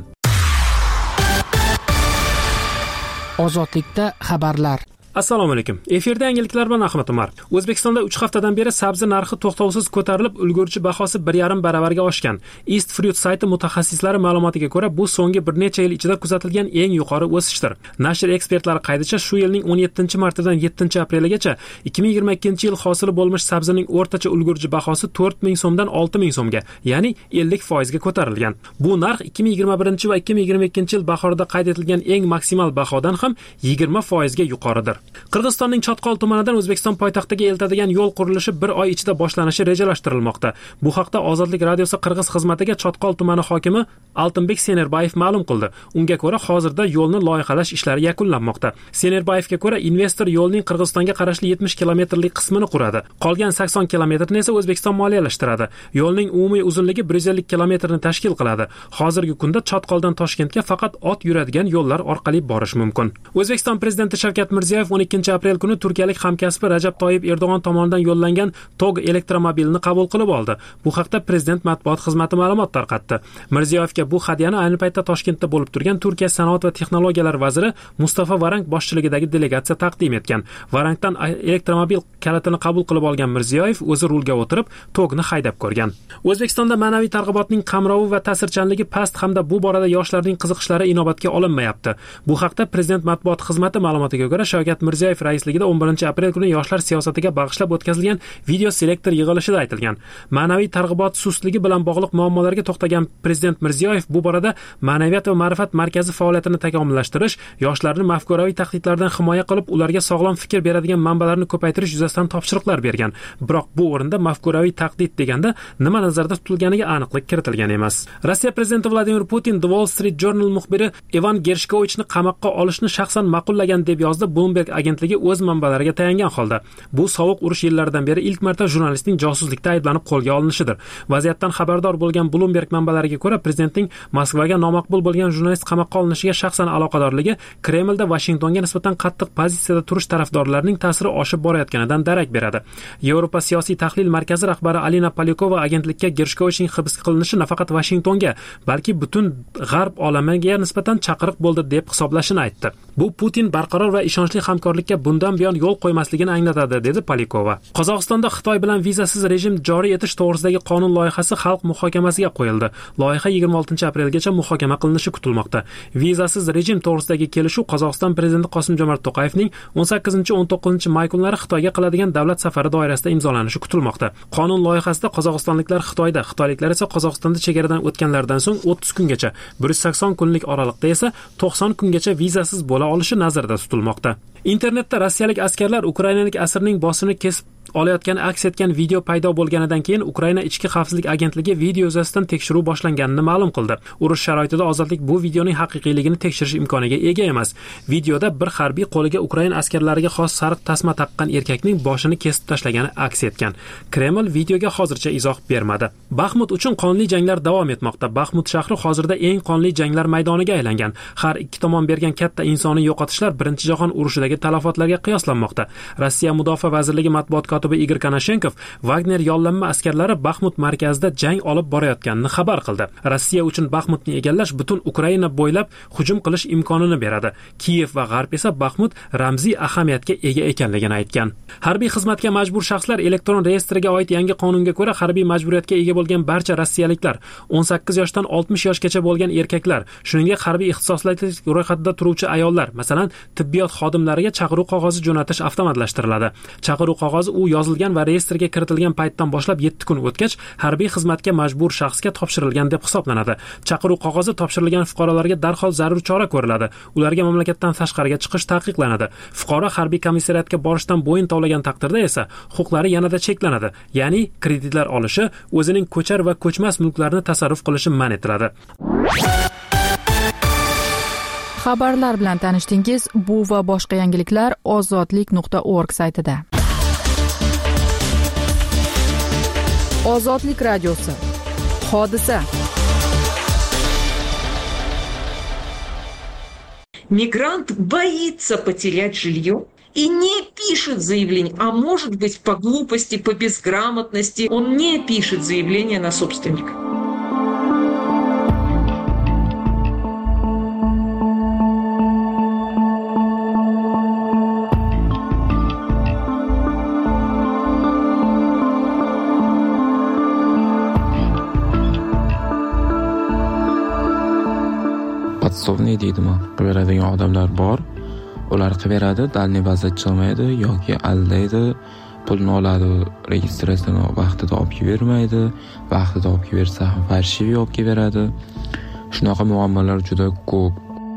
Ozodlikda xabarlar. Assalomu alaykum. Efirda yangiliklar bilan Ahmad Umar. O'zbekistonda uch haftadan beri sabzi narxi to'xtovsiz ko'tarilib, ulgurji bahosi bir yarim baravarga oshgan. East Fruit sayti mutaxassislari ma'lumotiga ko'ra, bu so'nggi bir necha yil ichida kuzatilgan eng yuqori o'sishdir. Nashr ekspertlari qaydicha shu yilning o'n yettinchi martidan yettinchi apreligacha ikki ming yigirma ikkinchi yil hosili bo'lmish sabzining o'rtacha ulgurji bahosi to'rt ming so'mdan olti ming so'mga, ya'ni ellik foiz ga ko'tarilgan. Bu narx ikki ming yigirma birinchi va ikki ming yigirma ikkinchi yil bahorida qayd etilgan eng maksimal bahodan ham yigirma foiz ga yuqoridir. Qirg'izistonning Chotqol tumanidan O'zbekiston poytaxtiga eltadigan yo'l qurilishi bir oy ichida boshlanishi rejalashtirilmoqda. Bu haqda Ozodlik radiosi Qirg'iz xizmatiga Chotqol tumani hokimi Altinbek Senerbayev ma'lum qildi. Unga ko'ra, hozirda yo'lni loyihalash ishlari yakunlanmoqda. Senerbayevga ko'ra, investor yo'lning Qirg'izistonga qarashli yetmish kilometrlik qismini quradi. Qolgan sakson kilometrni esa O'zbekiston moliyalashtiradi. Yo'lning umumiy uzunligi bir yuz ellik kilometrni tashkil qiladi. Hozirgi kunda Chotqoldan Toshkentga faqat ot yuradigan yo'llar orqali borish mumkin. O'zbekiston prezidenti Shavkat Mirziyoyev o'n ikkinchi aprel kuni turkiyalik hamkasbi Rajab Toyyib Erdo'g'on tomonidan yo'llangan Tog elektromobilini qabul qilib oldi. Bu haqda prezident matbuot xizmati ma'lumot tarqatdi. Mirziyoyevga bu hadyani ayni paytda Toshkentda bo'lib turgan Turkiya sanoat va texnologiyalar vaziri Mustafa Varank boshchiligidagi delegatsiya taqdim etgan. Varankdan elektromobil kalitini qabul qilib olgan Mirziyoyev o'zi rulga o'tirib, Togni haydab ko'rgan. O'zbekistonda ma'naviy targ'ibotning qamrovi va ta'sirchanligi past hamda bu borada yoshlarning qiziqishlari inobatga olinmayapti. Bu haqda prezident matbuot xizmati ma'lumotiga ko'ra, Shavkat Mirziyoyev raisligida o'n birinchi aprel kuni yoshlar siyosatiga bag'ishlab o'tkazilgan video selektor yig'ilishida aytilgan. Ma'naviy targ'ibot sustligi bilan bog'liq muammolarga to'xtagan prezident Mirziyoyev bu borada ma'naviyat va ma'rifat markazi faoliyatini takomillashtirish, yoshlarni mafkuraviy tahdidlardan himoya qilib, ularga sog'lom fikr beradigan manbalarni ko'paytirish yuzasidan topshiriqlar bergan. Biroq bu o'rinda mafkuraviy tahdid deganda nima nazarda tutilganiga aniqlik kiritilgan emas. Rossiya prezidenti Vladimir Putin The Wall Street Journal muxbiri Ivan Gershkovichni qamoqqa olishni shaxsan ma'qullagan deb yozdi Bloomberg agentligi o'z manbalariga tayangan holda. Bu sovuq urush yillaridan beri ilk marta jurnalistning josuslikda ayblanib qo'lga olinishidir. Vaziyatdan xabardor bo'lgan Bloomberg manbalariga ko'ra, prezidentning Moskvaga nomaqbul bo'lgan jurnalist qamoqqa olinishiga shaxsan aloqadorligi Kremlda Vashingtonga nisbatan qattiq pozitsiyada turish tarafdorlarining ta'siri oshib borayotganidan darak beradi. Yevropa siyosiy tahlil markazi rahbari Alina Polyakova agentlikka Gershkovichning hibs qilinishi nafaqat Vashingtonga, balki butun g'arb olamiga nisbatan chaqiriq bo'ldi deb hisoblashini aytdi. Bu Putin barqaror va ishonchli hamkorlikka bundan buyon yo'l qo'ymasligini anglatadi, dedi Polyakova. Qozog'istonda Xitoy bilan vizasiz rejim joriy etish to'g'risidagi qonun loyihasi xalq muhokamasiga qo'yildi. Loyiha yigirma oltinchi aprelgacha muhokama qilinishi kutilmoqda. Vizasiz rejim to'g'risidagi kelishuv Qozog'iston prezidenti Qosim-Jomart To'qayevning o'n sakkizinchi o'n to'qqizinchi may kunlari Xitoyga qiladigan davlat safari doirasida imzolanishi kutilmoqda. Qonun loyihasida qozog'istonliklar Xitoyda, xitoyliklar esa Qozog'istonda chegaradan o'tganlaridan so'ng o'ttiz kungacha, bir yuz sakson kunlik oraliqda esa to'qson kungacha vizasiz bo'la olishi nazarda tutilmoqda. Internetda rossiyalik askarlar ukrainalik asirning boshini kesib olayotgani aks etgan video paydo bo'lganidan keyin Ukraina ichki xavfsizlik agentligi video yuzasidan tekshiruv boshlanganini ma'lum qildi. Urush sharoitida ozodlik bu videoning haqiqiyligini tekshirish imkoniga ega emas. Videoda bir harbiy qo'liga Ukraina askarlariga xos sariq tasma taqqan erkakning boshini kesib tashlagani aks etgan. Kreml videoga hozircha izoh bermadi. Baxmut uchun qonli janglar davom etmoqda. Baxmut shahri hozirda eng qonli janglar maydoniga aylangan. Har ikki tomon bergan katta insoniy yo'qotishlar Birinchi jahon urushidagi talafotlarga qiyoslanmoqda. Rossiya Mudofaa vazirligi matbuot kotibi Igor Konashenkov Wagner yollanma askarlari Baxmut markazida jang olib borayotganini xabar qildi. Rossiya uchun Baxmutni egallash butun Ukraina bo'ylab hujum qilish imkonini beradi. Kiyev va G'arb esa Baxmut ramziy ahamiyatga ega ekanligini aytgan. Harbiy xizmatga majbur shaxslar elektron reyestriga oid yangi qonunga ko'ra harbiy majburiyatga ega bo'lgan barcha rossiyaliklar, o'n sakkiz yoshdan oltmish yoshgacha bo'lgan erkaklar, shuningdek harbiy ixtisoslar ro'yxatida turuvchi ayollar, masalan, tibbiyot xodimlariga chaqiruv qog'ozi jo'natish avtomatlashtiriladi. Chaqiruv qog'ozi u yozilgan va reyestrga kiritilgan paytdan boshlab yetti kun o'tgach harbiy xizmatga majbur shaxsga topshirilgan deb hisoblanadi. Chaqiruv qog'ozi topshirilgan fuqarolarga darhol zarur chora ko'riladi. Ularga mamlakatdan tashqariga chiqish taqiqlanadi. Fuqaro harbiy komissariyatga borishdan bo'yin tovlagan taqdirda esa huquqlari yanada cheklanadi. Ya'ni kreditlar olishi, o'zining ko'char va ko'chmas mulklarini tasarruf qilishi man etiladi. Xabarlar bilan tanishdingiz. Bu va boshqa yangiliklar ozodlik nuqta org saytida. Ozodlik radiosi. Hodisa. Мигрант боится потерять жилье и не пишет заявление, а может быть по глупости, по безграмотности он не пишет заявление на собственника. Podsovniy deydimi? Qilaveradigan odamlar bor. Ular qilaveradi, dalniy vaziyat chiqmaydi yoki aldaydi, pulni oladi, registratsiyani vaqtida olib bermaydi, vaqtida olib bersa ham farshiy olib beradi. Shunaqa muammolar juda ko'p.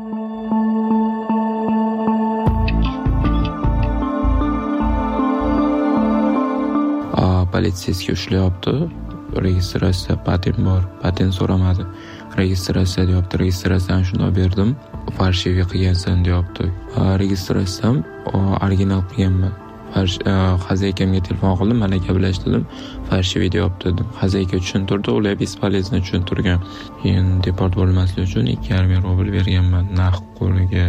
A, politsiyasiga ushlayapti. Registratsiya patent bor, patent so'ramadi. Registratsiya deyapti, registratsiyani shunday berdim, farshiy qilgansan deyapti. Registratsiyam original qilganman. Xazaykamga telefon qildim, mana gaplashdim, farshiy deyapti dedim. Xazayka tushuntirdi, ular bespolezno tushuntirgan. Keyin deport bo'lmaslik uchun ikki yarim ming rubl berganman naqd qo'liga.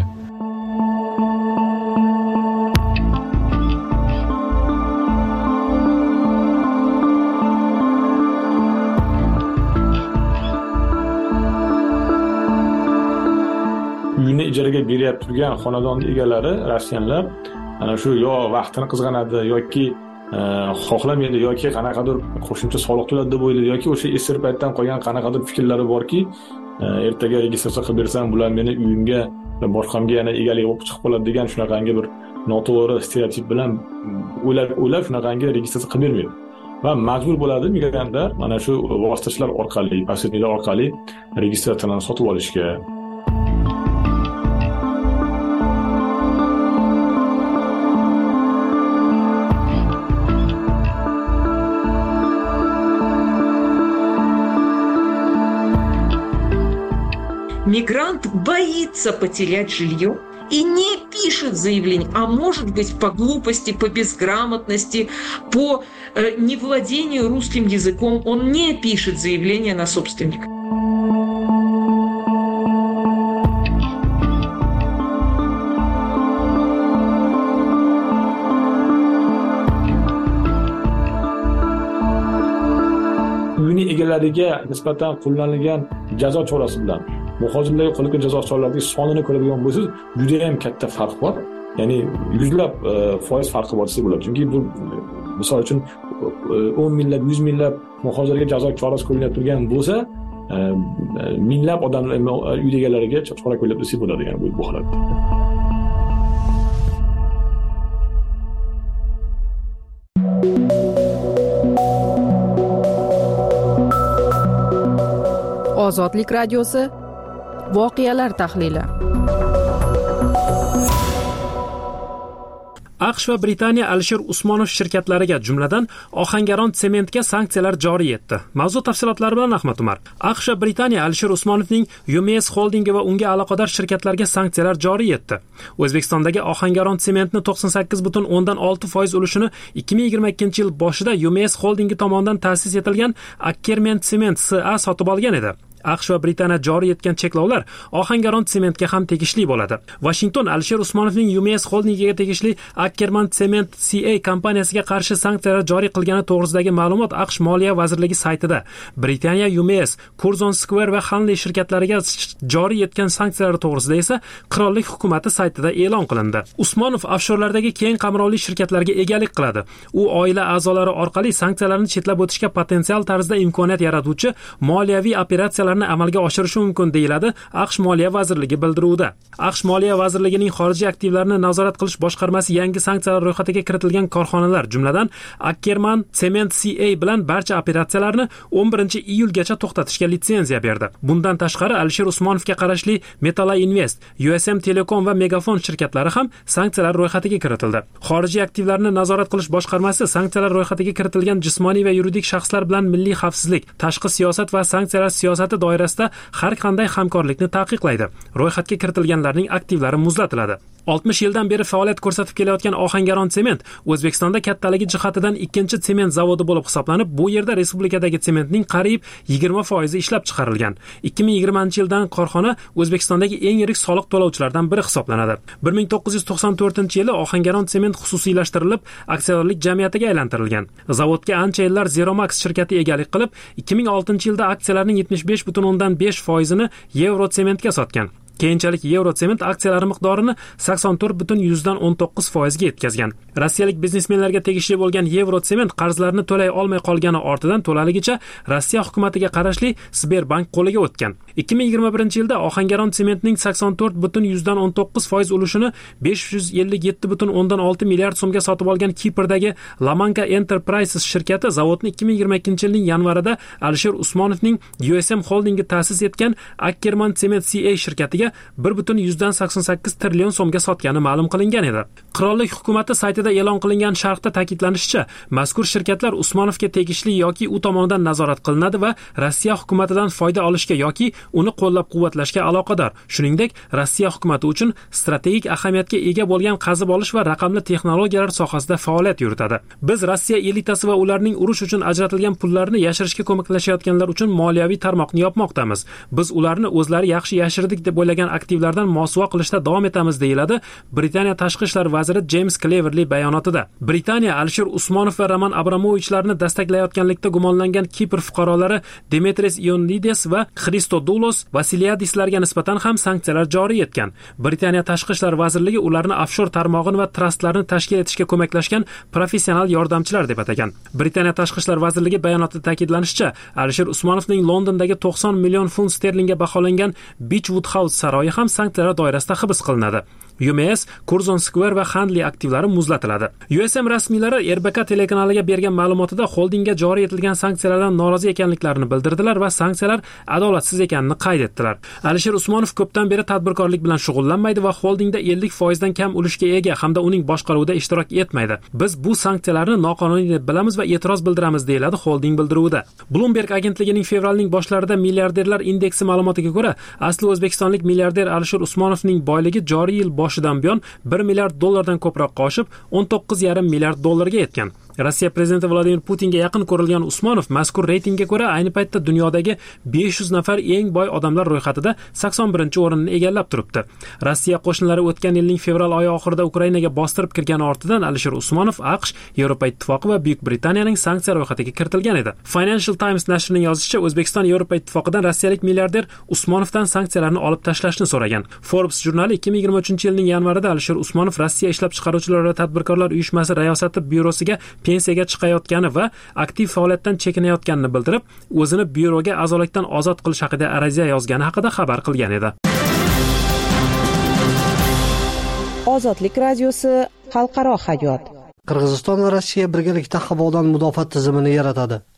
Uyini ijaraga berib turgan xonadon egalari rossiyanlar ana shu yo vaqtini qizg'anadi yoki xohlamaydi yoki qanaqadir qo'shimcha soliq to'ladi deb o'ylaydi yoki o'sha esir paytdan qolgan qanaqadir fikrlari borki, ertaga registratsiya qilib bersam bular meni uyimga va boshqamga yana egalik bo'lib chiqib qoladi degan shunaqangi bir noto'g'ri stereotip bilan o'ylab o'ylab shunaqangi registratsiya qilib bermaydi. Va majbur bo'ladi migrantlar mana shu vositachilar orqali, posredniklar orqali registratsiyani sotib olishga. Мигрант боится потерять жилье и не пишет заявление, а может быть по глупости, по безграмотности, по э, невладению русским языком он не пишет заявление на собственника. Uyini egalariga nisbatan qo'llanilgan jazo chorasi bilan muhojirlarga qo'llanilgan jazo choralarining sonini ko'radigan bo'lsangiz, juda ham katta farq bor. Ya'ni yuzlab foiz farqi bor desa bo'ladi. Chunki bu misol uchun o'n minglab, yuz minglab muhojirlarga jazo chorasi qo'llanib turgan bo'lsa, minglab odamlar uy egalariga chora qo'llab desa bo'ladi, ya'ni bu holatda. Ozodlik radiosi voqealar tahlili. aqsh va Britaniya Alisher Usmonov shirkatlariga, jumladan Ohangaron Sementga sanksiyalar joriy etdi. Mavzu tafsilotlari bilan Ahmad Umar. aqsh va Britaniya Alisher Usmonovning U M S Holdingi va unga aloqador shirkatlarga sanksiyalar joriy etdi. O'zbekistondagi Ohangaron Sementni to'qson sakkiz butun o'ndan olti foiz ulushini ikki ming yigirma ikkinchi yil boshida U M S Holdingi tomonidan ta'sis etilgan Ackerman Cement S A sotib olgan edi. aqsh va Britaniya joriy etgan cheklovlar Ohangaron Sementga ham tegishli bo'ladi. Washington Alisher Usmonovning U M S Holdingiga tegishli Ackerman Cement C A kompaniyasiga qarshi sanksiyalar joriy qilgani to'g'risidagi ma'lumot aqsh Moliya vazirligi saytida. Britaniya U M S, Curzon Square va Hanley shirkatlariga joriy etgan sanksiyalar to'g'risida esa qirollik hukumati saytida e'lon qilindi. Usmonov offshorlardagi keng qamrovli shirkatlarga egalik qiladi. U oila a'zolari orqali sanksiyalarni chetlab o'tishga potensial tarzda imkoniyat yaratuvchi moliyaviy operatsiyalar amalga oshirishi mumkin deyiladi aqsh Moliya vazirligi bildiruvida. aqsh Moliya vazirligining xorijiy aktivlarni nazorat qilish boshqarmasi yangi sanksiyalar ro'yxatiga kiritilgan korxonalar, jumladan Ackerman Cement C A bilan barcha operatsiyalarni o'n birinchi iyulgacha to'xtatishga litsenziya berdi. Bundan tashqari Alisher Usmonovga qarashli Metala Invest, U S M Telecom va Megafon shirkatlari ham sanksiyalar ro'yxatiga kiritildi. Xorijiy aktivlarni nazorat qilish boshqarmasi sanksiyalar ro'yxatiga kiritilgan jismoniy va yuridik shaxslar bilan milliy xavfsizlik, tashqi siyosat va sanksiyalar siyosati doirasida har qanday hamkorlikni taqiqlaydi. Ro'yxatga kiritilganlarning aktivlari muzlatiladi. oltmish yildan beri faoliyat ko'rsatib kelayotgan Ohangaron Sement O'zbekistonda kattaligi jihatidan ikkinchi sement zavodi bo'lib hisoblanib, bu yerda respublikadagi sementning qariyb yigirma foizi ishlab chiqarilgan. ikki ming yigirmanchi yildan korxona O'zbekistondagi eng yirik soliq to'lovchilardan biri hisoblanadi. bir ming to'qqiz yuz to'qson to'rtinchi yili Ohangaron Sement xususiylashtirilib, aksiyadorlik jamiyatiga aylantirilgan. Zavodga ancha yillar Zeromax shirkati egalik qilib, ikki ming oltinchi yilda aksiyalarning yetmish besh butun o'ndan besh foizini Eurosementga sotgan. Keyinchalik Eurosement aksiyalari miqdorini sakson to'rt butun yuzdan o'n to'qqiz foizga yetkazgan. Rossiyalik biznesmenlarga tegishli bo'lgan Eurosement qarzlarini to'lay olmay qolgani ortidan to'laligicha Rossiya hukumatiga qarashli Sberbank qo'liga o'tgan. ikki ming yigirma birinchi yilda Ohangaron Sementning sakson to'rt butun yuzdan o'n to'qqiz foiz ulushini besh yuz ellik yetti butun o'ndan olti milliard so'mga sotib olgan Kiprdagi Lamanka Enterprises shirkati zavodni ikki ming yigirma ikkinchi yilning yanvarida Alisher Usmonovning U S M Holdingi ta'sis etgan Ackerman Cement C A shirkatiga bir butun yuzdan sakson sakkiz trillion so'mga sotgani ma'lum qilingan edi. Qirollik hukumati saytida e'lon qilingan sharhda ta'kidlanishicha, mazkur shirkatlar Usmonovga tegishli yoki u tomonidan nazorat qilinadi va Rossiya hukumatidan foyda olishga yoki uni qo'llab-quvvatlashga aloqador. Shuningdek, Rossiya hukumati uchun strategik ahamiyatga ega bo'lgan qazib olish va raqamli texnologiyalar sohasida faoliyat yuritadi. Biz Rossiya elitasi va ularning urush uchun ajratilgan pullarni yashirishga ko'maklashayotganlar uchun moliyaviy tarmoqni yopmoqdamiz. Biz ularni o'zlari yaxshi yashirdik deb o'ylagan aktivlardan mosuvo qilishda davom etamiz, deyiladi Britaniya tashqi ishlar vaziri James Cleverly bayonotida. Britaniya Alisher Usmonov va Roman Abramovichlarni dastaklayotganlikda gumonlangan Kipr fuqarolari Demetris Ionidis va Christodoulos Vasiliadislarga nisbatan ham sanksiyalar joriy etgan. Britaniya tashqi ishlar vazirligi ularni offshor tarmog'ini va trustlarni tashkil etishga ko'maklashgan professional yordamchilar deb atagan. Britaniya tashqi ishlar vazirligi bayonotida ta'kidlanishicha, Alisher Usmonovning Londondagi to'qson million funt sterlingga baholangan Beechwood House saroyi ham sanksiyalar doirasida hibs qilinadi. U M S, Curzon Square va Hanley aktivlari muzlatiladi. U S M rasmiylari R B K telekanaliga bergan ma'lumotida holdingga joriy etilgan sanksiyalardan norozi ekanliklarini bildirdilar va sanksiyalar adolatsiz ekanini qayd etdilar. Alisher Usmonov ko'pdan beri tadbirkorlik bilan shug'ullanmaydi va holdingda ellik foizdan kam ulushga ega hamda uning boshqaruvida ishtirok etmaydi. Biz bu sanksiyalarni noqonuniy deb bilamiz va e'tiroz bildiramiz, deyiladi holding bildiruvida. Bloomberg agentligining fevralning boshlarida milliarderlar indeksi ma'lumotiga ko'ra, asli o'zbekistonlik milliarder Alisher Usmonovning boyligi joriy yil boshidan buyon bir milliard dollardan ko'proqqa oshib, o'n to'qqiz yarim milliard dollarga yetgan. Rossiya prezidenti Vladimir Putinga yaqin ko'rilgan Usmonov mazkur reytingga ko'ra ayni paytda dunyodagi besh yuz nafar eng boy odamlar ro'yxatida sakson birinchi o'rinni egallab turibdi. Rossiya qo'shinlari o'tgan yilning fevral oyi oxirida Ukrainaga bostirib kirgani ortidan Alisher Usmonov AQSh, Yevropa Ittifoqi va Buyuk Britaniyaning sanksiya ro'yxatiga kiritilgan edi. Financial Times nashrining yozishicha, O'zbekiston Yevropa Ittifoqidan rossiyalik milliarder Usmonovdan sanksiyalarni olib tashlashni so'ragan. Forbes jurnali ikki ming yigirma uchinchi yilning yanvarida Alisher Usmonov Rossiya ishlab chiqaruvchilar va tadbirkorlar uyushmasi rayosati byurosiga pensiyaga chiqayotgani va aktiv faoliyatdan chekinayotganini bildirib, o'zini byuroga a'zolikdan ozod qilish haqida ariza yozgani haqida xabar qilgan edi. Ozodlik radiosi xalqaro hayot. Qirg'iziston va Rossiya birgalikda havodan mudofaa tizimini yaratadi.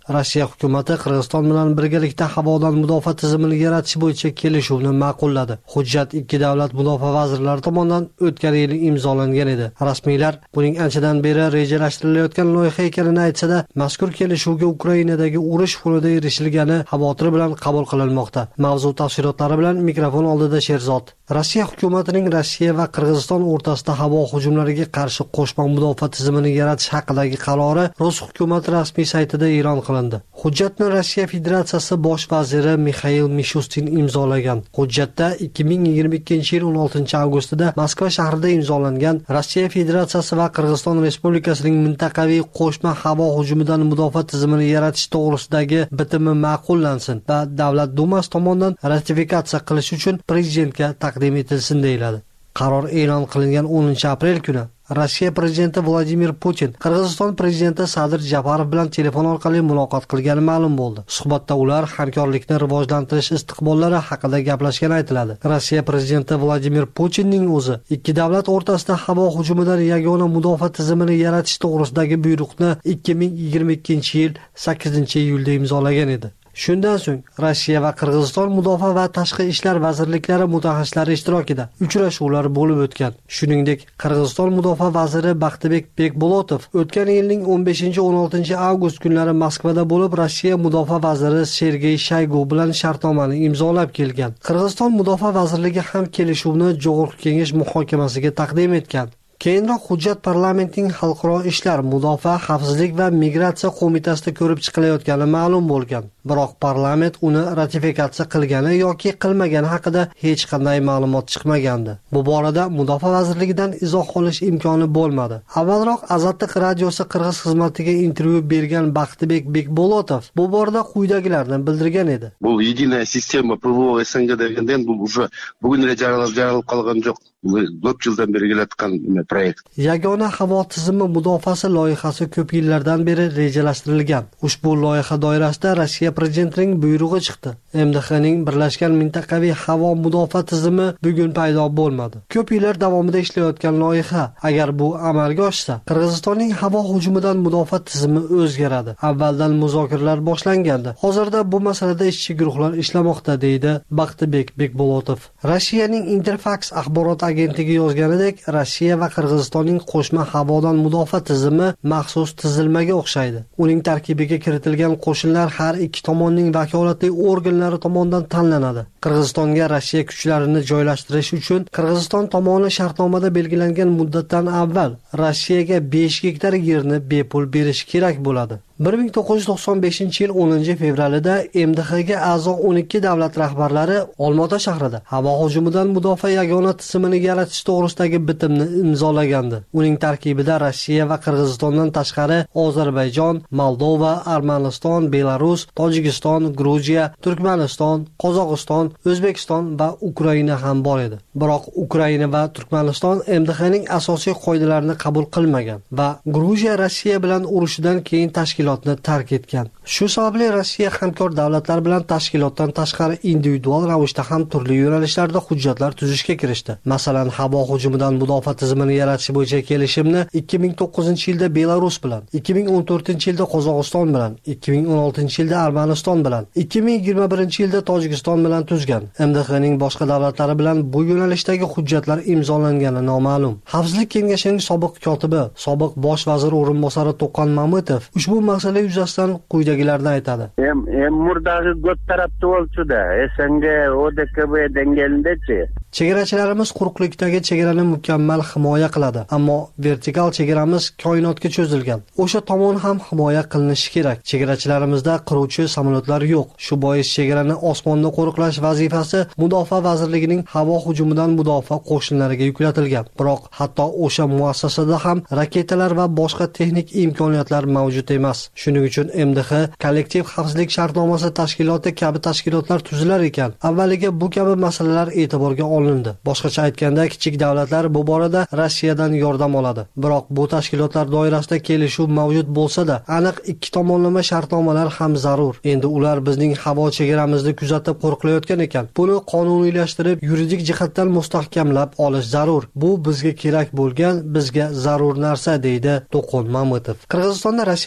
Rossiya hukumati Qirg'iziston bilan birgalikda havodan mudofaa tizimini yaratish bo'yicha kelishuvni ma'qulladi. Hujjat ikki davlat mudofaa vazirlari tomonidan o'tgan yili imzolangan edi. Rasmiylar buning anchadan beri rejalashtirilayotgan loyiha ekanini aytsa-da, mazkur kelishuvga Ukrainadagi urush fonida erishilgani xavotir bilan qabul qilinmoqda. Mavzu tafsilotlari bilan mikrofon oldida Sherzod. Rossiya hukumatining Rossiya va Qirg'iziston o'rtasida havo hujumlariga qarshi qo'shma mudofaa tizimini yaratish haqidagi qarori Rus hukumati rasmiy saytida e'lon qilindi. Hujjatni Rossiya Federatsiyasi bosh vaziri Mixail Mishustin imzolagan. Hujjatda ikki ming yigirma ikkinchi yil o'n oltinchi avgustida Moskva shahrida imzolangan Rossiya Federatsiyasi va Qirg'iziston Respublikasining mintaqaviy qo'shma havo hujumidan mudofaa tizimini yaratish to'g'risidagi bitimi ma'qullansin va Davlat Dumasi tomonidan ratifikatsiya qilish uchun prezidentga taqdim etilsin deyiladi. Qaror e'lon qilingan o'ninchi aprel kuni Rossiya prezidenti Vladimir Putin Qirg'iziston prezidenti Sadir Japarov bilan telefon orqali muloqot qilgani ma'lum bo'ldi. Suhbatda ular hamkorlikni rivojlantirish istiqbollari haqida gaplashgani aytiladi. Rossiya prezidenti Vladimir Putinning o'zi ikki davlat o'rtasida havo hujumidan yagona mudofaa tizimini yaratish to'g'risidagi buyruqni ikki ming yigirma ikkinchi yil sakkizinchi iyulda imzolagan edi. Shundan so'ng Rossiya va Qirg'iziston mudofaa va tashqi ishlar vazirliklari mutaxassislari ishtirokida uchrashuvlar bo'lib o'tgan. Shuningdek, Qirg'iziston mudofaa vaziri Baxtibek Bekbolotov o'tgan yilning o'n beshinchi o'n oltinchi avgust kunlari Moskvada bo'lib, Rossiya mudofaa vaziri Sergey Shaygu bilan shartnomani imzolab kelgan. Qirg'iziston mudofaa vazirligi ham kelishuvni Jo'g'irqi kengash muhokamasiga taqdim etgan. Keyinroq hujjat parlamentning xalqaro ishlar, mudofaa, xavfsizlik va migratsiya qo'mitasida ko'rib chiqilayotgani ma'lum bo'lgan. Biroq parlament uni ratifikatsiya qilgani yoki qilmagani haqida hech qanday ma'lumot chiqmagandi. Bu borada mudofaa vazirligidan izoh olish imkoni bo'lmadi. Avvalroq Azatliq radiosi Qirg'iz xizmatiga intervyu bergan Baxtibek Bekbolotov bu borada quyidagilarni bildirgan edi. Bu единая система ПВО СНГ deganda bu уже bugun jaralib qolgan jo'q. Ko'p yildan beri kelayotgan proyekt. Yagona havo tizimi mudofaasi loyihasi ko'p yillardan beri rejalashtirilgan. Ushbu loyiha doirasida Rossiya prezidentining buyrug'i chiqdi. M D Hning birlashgan mintaqaviy havo mudofaa tizimi bugun paydo bo'lmadi. Ko'p yillar davomida ishlayotgan loyiha, agar bu amalga oshsa, Qirg'izistonning havo hujumidan mudofaa tizimi o'zgaradi. Avvaldan muzokaralar boshlangandi. Hozirda bu masalada ishchi guruhlar ishlamoqda, deydi Baxtibek Bekbolotov. Rossiyaning Interfax axborot agentligi yozganidek, Rossiya va Qirg'izistonning qo'shma havodan mudofaa tizimi maxsus tizilmaga o'xshaydi. Uning tarkibiga kiritilgan qo'shinlar har ikki tomonning vakolatli organlari tomonidan tanlanadi. Qirg'izistonga Rossiya kuchlarini joylashtirish uchun Qirg'iziston tomoni shartnomada belgilangan muddatdan avval Rossiyaga besh gektar yerni bepul berish kerak bo'ladi. bir ming to'qqiz yuz to'qson beshinchi yil o'ninchi fevralida M D Hga a'zo o'n ikki davlat rahbarlari Olmaota shahrida havo hujumidan mudofaa yagona tizimini yaratish to'g'risidagi bitimni imzolagandi. Uning tarkibida Rossiya va Qirg'izistondan tashqari Ozarbayjon, Moldova, Armaniston, Belarus, Tojikiston, Gruziya, Turkmaniston, Qozog'iston, O'zbekiston va Ukraina ham bor edi. Biroq Ukraina va Turkmaniston M D Hning asosiy qoidalarini qabul qilmagan va Gruziya Rossiya bilan urushidan keyin tashkil tashkilotni tark etgan. Shu sababli Rossiya hamkor davlatlar bilan tashkilotdan tashqari individual ravishda ham turli yo'nalishlarda hujjatlar tuzishga kirishdi. Masalan, havo hujumidan mudofaa tizimini yaratish bo'yicha kelishimni ikki ming to'qqizinchi yilda Belarus bilan, ikki ming o'n to'rtinchi yilda Qozog'iston bilan, ikki ming o'n oltinchi yilda Armaniston bilan, ikki ming yigirma birinchi yilda Tojikiston bilan tuzgan. M D Hning boshqa davlatlari bilan bu yo'nalishdagi hujjatlar imzolangani noma'lum. Xavfsizlik kengashining sobiq kotibi, sobiq bosh vazir o'rinbosari To'qon Mamutov ushbu masala yuzasidan quyidagilarni aytadi. Murdagi ko'p tarafli bo'lsa-da, S N G O D K B dengilindechi. Chegarachilarimiz quruqlikdagi chegarani mukammal himoya qiladi, ammo vertikal chegaramiz koinotga cho'zilgan. O'sha tomon ham himoya qilinishi kerak. Chegarachilarimizda qiruvchi samolyotlar yo'q. Shu bois chegarani osmonda qo'riqlash vazifasi Mudofaa vazirligining havo hujumidan mudofaa qo'shinlariga yuklatilgan. Biroq hatto o'sha muassasada ham raketalar va boshqa texnik imkoniyatlar mavjud emas. Shuning uchun M D H kollektiv xavfsizlik shartnomasi tashkiloti kabi tashkilotlar tuzilar ekan. Avvaliga bu kabi masalalar e'tiborga olindi. Boshqacha aytganda, kichik davlatlar bu borada Rossiyadan yordam oladi. Biroq bu tashkilotlar doirasida kelishuv mavjud bo'lsa-da, aniq ikki tomonlama shartnomalar ham zarur. Endi ular bizning havo chegaramizni kuzatib qo'riqlayotgan ekan. Buni qonuniylashtirib, yuridik jihatdan mustahkamlab olish zarur. Bu bizga kerak bo'lgan, bizga zarur narsa, deydi To'qon Mamutov. Qirg'izistonda Rossiyaning bir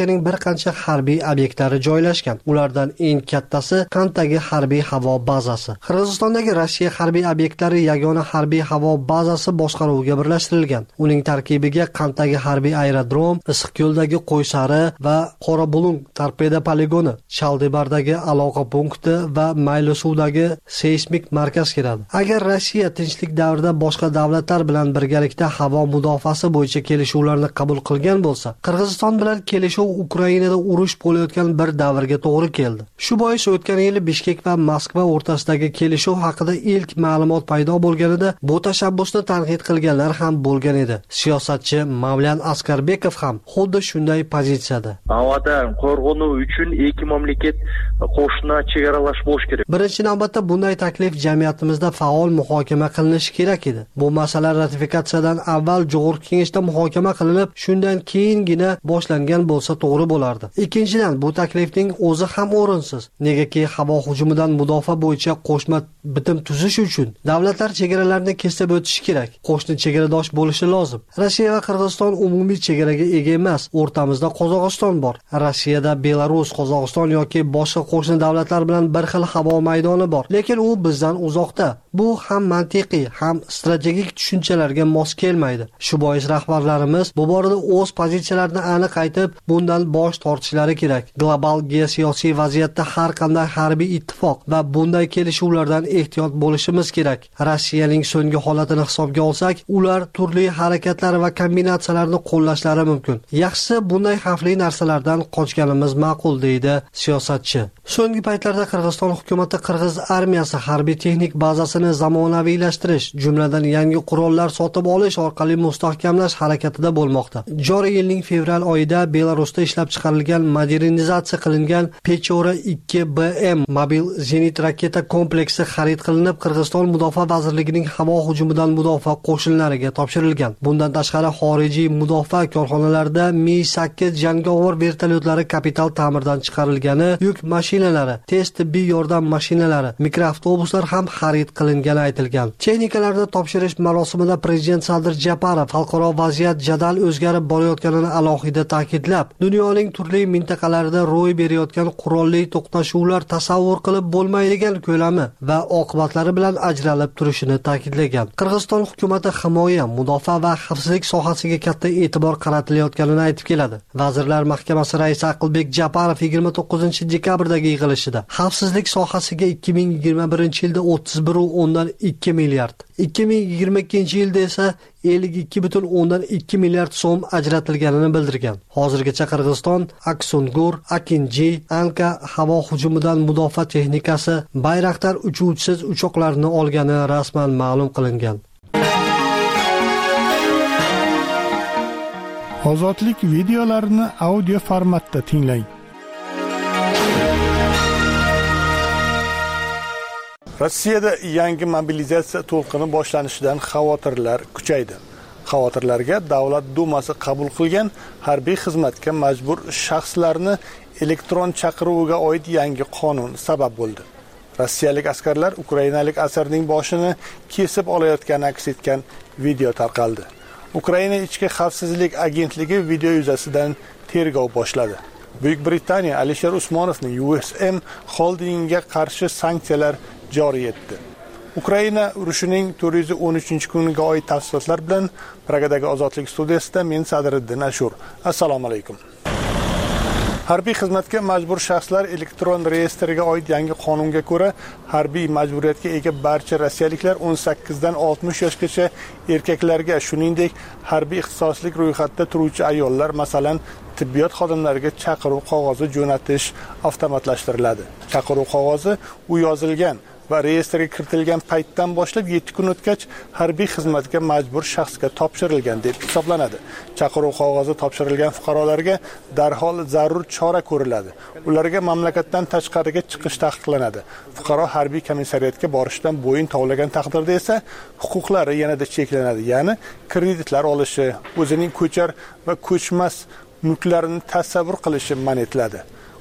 qancha harbiy obyektlari joylashgan. Ulardan eng kattasi Qandagi harbiy havo bazasi. Qirg'izistondagi Rossiya harbiy obyektlari yagona harbiy havo bazasi boshqaruviga birlashtirilgan. Uning tarkibiga Qandagi harbiy aerodrom, Issiqko'ldagi Qo'ysari va Qorabulung torpeda poligoni, Chaldebardagi aloqa punkti va Maylisuvdagi seysmik markaz kiradi. Agar Rossiya tinchlik davrida boshqa davlatlar bilan birgalikda havo mudofaasi bo'yicha kelishuvlarni qabul qilgan bo'lsa, Qirg'iziston bilan kelishuv Ukrainada urush bo'layotgan bir davrga to'g'ri keldi. Shu bois o'tgan yili Bishkek va Moskva o'rtasidagi kelishuv haqida ilk ma'lumot paydo bo'lganida bu tashabbusni tanqid qilganlar ham bo'lgan edi. Siyosatchi Mavlan Askarbekov ham xuddi shunday pozitsiyada. Vatan qo'rg'onu uchun ikki mamlakat qo'shni chegaralash bo'lish kerak. Birinchi navbatda bunday taklif jamiyatimizda faol muhokama qilinishi kerak edi. Bu masala ratifikatsiyadan avval Jo'g'ir kengashda muhokama qilinib, shundan keyingina boshlangan bo'lsa to'g'ri bo'lardi. Ikkinchidan, bu taklifning o'zi ham o'rinsiz. Negaki havo hujumidan mudofaa bo'yicha qo'shma bitim tuzish uchun davlatlar chegaralarini kesib o'tishi kerak. Qo'shni chegaradosh bo'lishi lozim. Rossiya va Qirg'iziston umumiy chegaraga ega emas. O'rtamizda Qozog'iston bor. Rossiyada Belarus, Qozog'iston yoki boshqa qo'shni davlatlar bilan bir xil havo maydoni bor, lekin u bizdan uzoqda. Bu ham mantiqiy, ham strategik tushunchalarga mos kelmaydi. Shu bois rahbarlarimiz bu borada o'z pozitsiyalarini aniq aytib, bundan bosh tortishlari kerak. Global geosiyosiy vaziyatda har qanday harbiy ittifoq va bunday kelishuvlardan ehtiyot bo'lishimiz kerak. Rossiyaning so'nggi holatini hisobga olsak, ular turli harakatlar va kombinatsiyalarni qo'llashlari mumkin. Yaxshisi bunday xavfli narsalardan qochganimiz ma'qul, deydi siyosatchi. So'nggi paytlarda Qirg'iziston hukumati Qirg'iz armiyasi harbiy texnik bazasini zamonaviylashtirish, jumladan yangi qurollar sotib olish orqali mustahkamlash harakatida bo'lmoqda. Joriy yilning fevral oyida Belarusda ishlab chiqarilgan modernizatsiya qilingan Pechora ikki B M mobil zenit raketa kompleksi xarid qilinib, Qirg'iziston Mudofaa vazirligining havo hujumidan mudofaa qo'shinlariga topshirilgan. Bundan tashqari xorijiy mudofaa korxonalarida Mi sakkiz jangovar vertolyotlari kapital ta'mirdan chiqarilgani, yuk mashinalari, tez tibbiy yordam mashinalari, mikroavtobuslar ham xarid qilingani aytilgan. Texnikalarni topshirish marosimida prezident Sadir Japarov xalqaro vaziyat jadal o'zgarib borayotganini alohida ta'kidlab, dunyoning turli mintaqalarida ro'y berayotgan qurolli to'qnashuvlar tasavvur qilib bo'lmaydigan ko'lami va oqibatlari bilan ajralib turishini ta'kidlagan. Qirg'iziston hukumati himoya, mudofaa va xavfsizlik sohasiga katta e'tibor qaratilayotganini aytib keladi. Vazirlar Mahkamasi raisi Aqlbek Japarov yigirma to'qqizinchi dekabrdagi yig'ilishida xavfsizlik sohasiga ikki ming yigirma birinchi yilda o'ttiz bir nuqta o'ndan ikki milliard, ikki ming yigirma ikkinchi yilda esa ellik ikki butun o'ndan ikki milliard so'm ajratilganini bildirgan. Hozirgacha Qirg'iziston Aksungur, Akinji, Anka havo hujumidan mudofaa texnikasi, Bayraktar uchuvchisiz uchoqlarini olgani rasman ma'lum qilingan. Ozodlik videolarini audio formatda tinglang. Rossiyada yangi mobilizatsiya to'lqini boshlanishidan xavotirlar kuchaydi. Xavotirlarga Davlat Dumasi qabul qilgan harbiy xizmatga majbur shaxslarni elektron chaqiruviga oid yangi qonun sabab bo'ldi. Rossiyalik askarlar ukrainalik asarning boshini kesib olayotgani aks etgan video tarqaldi. Ukraina ichki xavfsizlik agentligi video yuzasidan tergov boshladi. Buyuk Britaniya Alisher Usmonovning U S M holdingiga qarshi sanksiyalar joriy etdi. Ukraina urushining to'rt yuz o'n uchinchi kuniga oid tafsilotlar bilan Pragadagi Ozodlik studiyasida men Sadriddin Ashur. Assalomu alaykum. Harbiy xizmatga majbur shaxslar elektron reyestriga oid yangi qonunga ko'ra harbiy majburiyatga ega barcha rossiyaliklar o'n sakkizdan oltmish yoshgacha erkaklarga, shuningdek harbiy ixtisoslik ro'yxatida turuvchi ayollar, masalan, tibbiyot xodimlariga chaqiruv qog'ozi jo'natish avtomatlashtiriladi. Chaqiruv qog'ozi u yozilgan va reyestrga kiritilgan paytdan boshlab yetti kun o'tgach harbiy xizmatga majbur shaxsga topshirilgan deb hisoblanadi. Chaqiruv qog'ozi topshirilgan fuqarolarga darhol zarur chora ko'riladi. Ularga mamlakatdan tashqariga chiqish taqiqlanadi. Fuqaro harbiy komissariyatga borishdan bo'yin tovlagan taqdirda esa huquqlari yanada cheklanadi. Ya'ni kreditlar olishi, o'zining ko'char va ko'chmas mulklarini tasavvur qilishi man etiladi.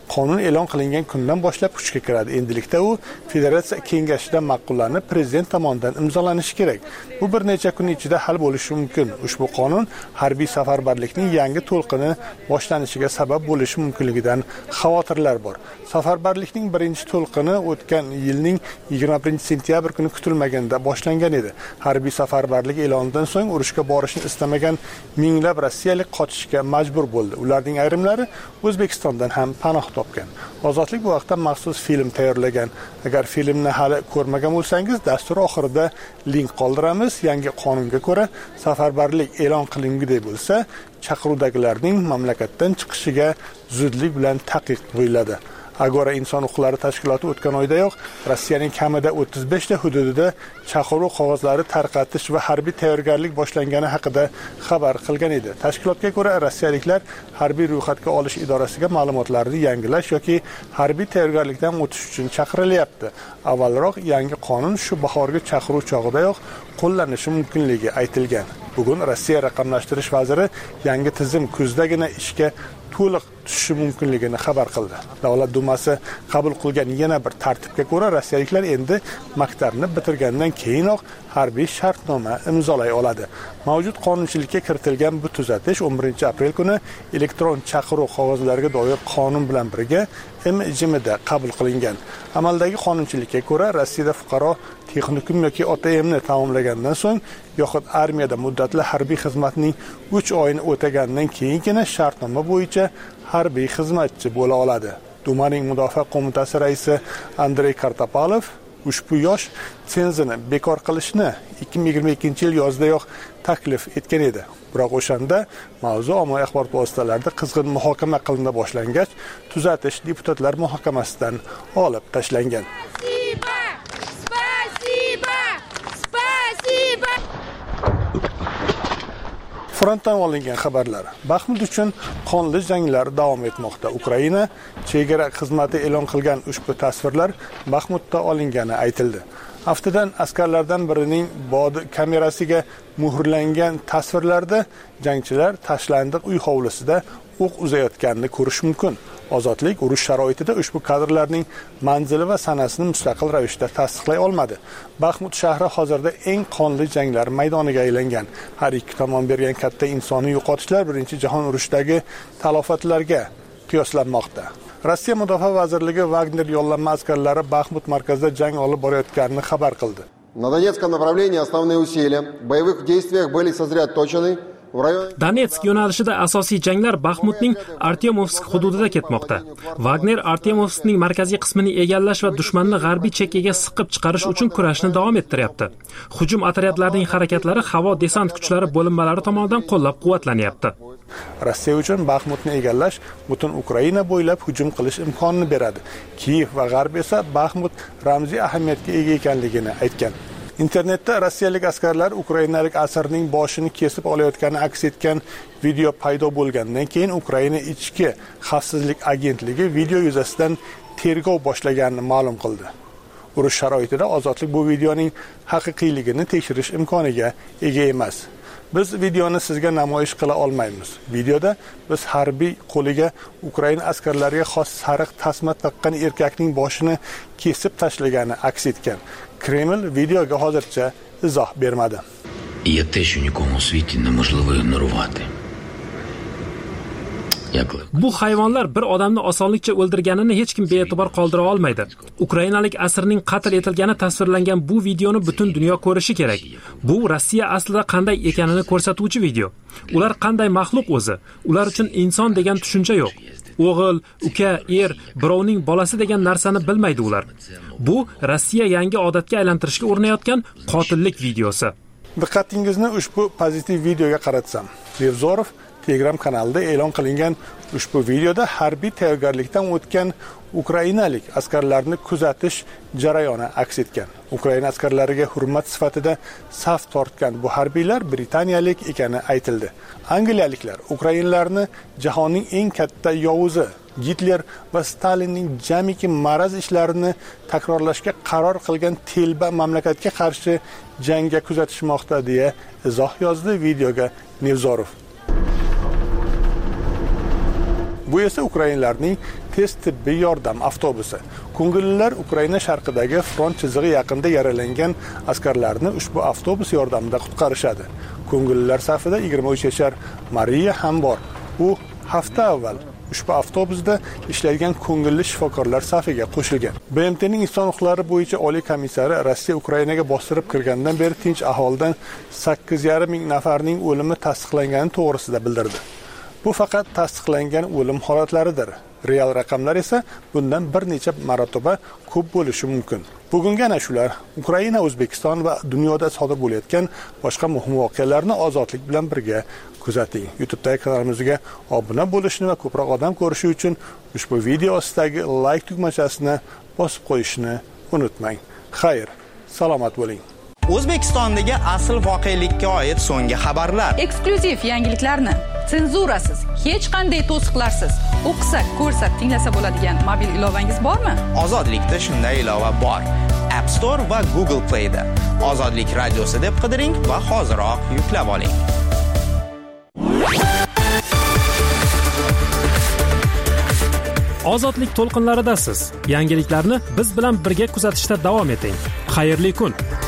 Qonun e'lon qilingan kundan boshlab kuchga kiradi. Endilikda u Federatsiya Kengashida ma'qullanib, prezident tomonidan imzolanishi kerak. Bu bir necha kun ichida hal bo'lishi mumkin. Ushbu qonun harbiy safarbarlikning yangi to'lqini boshlanishiga sabab bo'lishi mumkinligidan xavotirlar bor. Safarbarlikning birinchi to'lqini o'tgan yilning yigirma birinchi sentyabr kuni kutilmaganda boshlangan edi. Harbiy safarbarlik e'lonidan so'ng urushga borishni istamagan minglab rossiyalik qochishga majbur bo'ldi. Ularning ayrimlari O'zbekistondan ham panoh topgan. Ozodlik bu vaqtda maxsus film tayyorlagan. Agar filmni hali ko'rmagan bo'lsangiz, dastur oxirida link qoldiramiz. Yangi qonunga ko'ra, safarbarlik e'lon qilinguday bo'lsa, chaqiruvdagilarning mamlakatdan chiqishiga zudlik bilan taqiq qo'yiladi. Agora inson huquqlari tashkiloti o'tgan oydayoq Rossiyaning kamida o'ttiz besh ta hududida chaqiruv qog'ozlari tarqatish va harbiy tayyorgarlik boshlangani haqida xabar qilgan edi. Tashkilotga ko'ra, rossiyaliklar harbiy ro'yxatga olish idorasiga ma'lumotlarni yangilash yoki harbiy tayyorgarlikdan o'tish uchun chaqirilyapti. Avvalroq yangi qonun shu bahorgi chaqiruv chog'idayoq qo'llanishi mumkinligi aytilgan. Bugun Rossiya raqamlashtirish vaziri yangi tizim kuzdagina ishga to'liq tushishi mumkinligini xabar qildi. Davlat dumasi qabul qilgan yana bir tartibga ko'ra, rossiyaliklar endi maktabni bitirgandan keyinoq harbiy shartnoma imzolay oladi. Mavjud qonunchilikka kiritilgan bu tuzatish o'n birinchi aprel kuni elektron chaqiruv qog'ozlariga doir qonun bilan birga M J M'da qabul qilingan. Amaldagi qonunchilikka ko'ra, Rossiyada fuqaro texnikum yoki O T M'ni tamomlagandan so'ng yoxud armiyada muddatli harbiy xizmatning uch oyini o'tagandan keyingina shartnoma bo'yicha harbiy xizmatchi bo'la oladi. Dumaning mudofaa qo'mitasi raisi Andrey Kartopalov ushbu yosh senzini bekor qilishni ikki ming yigirma ikkinchi yil yozidayoq taklif etgan edi. Biroq o'shanda mavzu ommaviy axborot vositalarida qizg'in muhokama qilina boshlangach, tuzatish deputatlar muhokamasidan olib tashlangan. Frontdan olingan xabarlar. Baxmut uchun qonli janglar davom etmoqda. Ukraina chegara xizmati e'lon qilgan ushbu tasvirlar Baxmutda olingani aytildi. Haftadan askarlardan birining bodi kamerasiga muhrlangan tasvirlarda jangchilar tashlandiq uy hovlisida o'q uzayotganini ko'rish mumkin. Ozodlik urush sharoitida ushbu kadrlarning manzili va sanasini mustaqil ravishda tasdiqlay olmadi. Baxmut shahri hozirda eng qonli janglar maydoniga aylangan. Har ikki tomon bergan katta insoniy yo'qotishlar Birinchi jahon urushidagi talofatlarga qiyoslanmoqda. Rossiya Mudofaa vazirligi Wagner yollanma askarlari Baxmut markazida jang olib borayotganini xabar qildi. На Донецком направлении основные усилия в боевых действиях были сосредоточены. Donetsk yo'nalishida asosiy janglar Baxmutning Artyomovsk hududida ketmoqda. Wagner Artyomovskning markaziy qismini egallash va dushmanni g'arbiy chekkaga siqib chiqarish uchun kurashni davom ettiryapti. Hujum otryadlarining harakatlari havo desant kuchlari bo'linmalari tomonidan qo'llab-quvvatlanyapti. Rossiya uchun Baxmutni egallash butun Ukraina bo'ylab hujum qilish imkonini beradi. Kiyev va G'arb esa Baxmut ramziy ahamiyatga ega ekanligini aytgan. Internetda rossiyalik askarlar ukrainalik asirning boshini kesib olayotgani aks etgan video paydo bo'lgandan keyin Ukraina ichki xavfsizlik agentligi video yuzasidan tergov boshlaganini ma'lum qildi. Urush sharoitida ozodlik bu videoning haqiqiyligini tekshirish imkoniga ega emas. Biz videoni sizga namoyish qila olmaymiz. Videoda biz harbiy qo'liga Ukraina askarlariga xos sariq tasma taqqan erkakning boshini kesib tashlagani aks etgan. Kreml videoga hozircha izoh bermadi. Я теж у нікому у світі неможливо ігнорувати. Bu hayvonlar bir odamni osonlikcha o'ldirganini hech kim bee'tibor qoldira olmaydi. Ukrainalik asirning qatl etilgani tasvirlangan bu videoni butun dunyo ko'rishi kerak. Bu Rossiya aslida qanday ekanini ko'rsatuvchi video. Ular qanday maxluq o'zi? Ular uchun inson degan tushuncha yo'q. O'g'il, uka, er, birovning bolasi degan narsani bilmaydi ular. Bu Rossiya yangi odatga aylantirishga urinayotgan qotillik videosi. Diqqatingizni ushbu pozitiv videoga qaratsam. Nevzorov Telegram kanalida e'lon qilingan ushbu videoda harbiy tayyorgarlikdan o'tgan ukrainalik askarlarni kuzatish jarayoni aks etgan. Ukraina askarlariga hurmat sifatida saf tortgan bu harbiylar britaniyalik ekani aytildi. Angliyaliklar ukrainlarni jahonning eng katta yovuzi Gitler va Stalinning jamiki maraz ishlarini takrorlashga qaror qilgan telba mamlakatga qarshi jangga kuzatishmoqda deya izoh yozdi videoga Nevzorov. Bu esa ukrainlarning tez tibbiy yordam avtobusi. Ko'ngillilar Ukraina sharqidagi front chizig'i yaqinida yaralangan askarlarni ushbu avtobus yordamida qutqarishadi. Ko'ngillilar safida yigirma uch yashar Mariya ham bor. U hafta avval ushbu avtobusda ishlaydigan ko'ngilli shifokorlar safiga qo'shilgan. B M T'ning inson huquqlari bo'yicha oliy komissari Rossiya Ukrainaga bostirib kirgandan beri tinch aholidan sakkiz yarim ming nafarning o'limi tasdiqlangani to'g'risida bildirdi. Bu faqat tasdiqlangan o'lim holatlaridir. Real raqamlar esa bundan bir necha marotaba ko'p bo'lishi mumkin. Bugungi ana shular Ukraina, O'zbekiston va dunyoda sodir bo'layotgan boshqa muhim voqealarni ozodlik bilan birga kuzating. YouTube'dagi kanalimizga obuna bo'lishni va ko'proq odam ko'rishi uchun ushbu video ostidagi like tugmachasini bosib qo'yishni unutmang. Xayr, salomat bo'ling. O'zbekistondagi asl voqelikka oid so'nggi xabarlar. Eksklyuziv yangiliklarni senzurasiz, hech qanday to'siqlarsiz o'qisa, ko'rsa, tinglasa bo'ladigan mobil ilovangiz bormi? Ozodlikda shunday ilova bor. App Store va Google Play da. Ozodlik radiosi deb qidiring va hoziroq yuklab oling. Ozodlik to'lqinlaridasiz. Yangiliklarni biz bilan birga kuzatishda davom eting. Xayrli kun.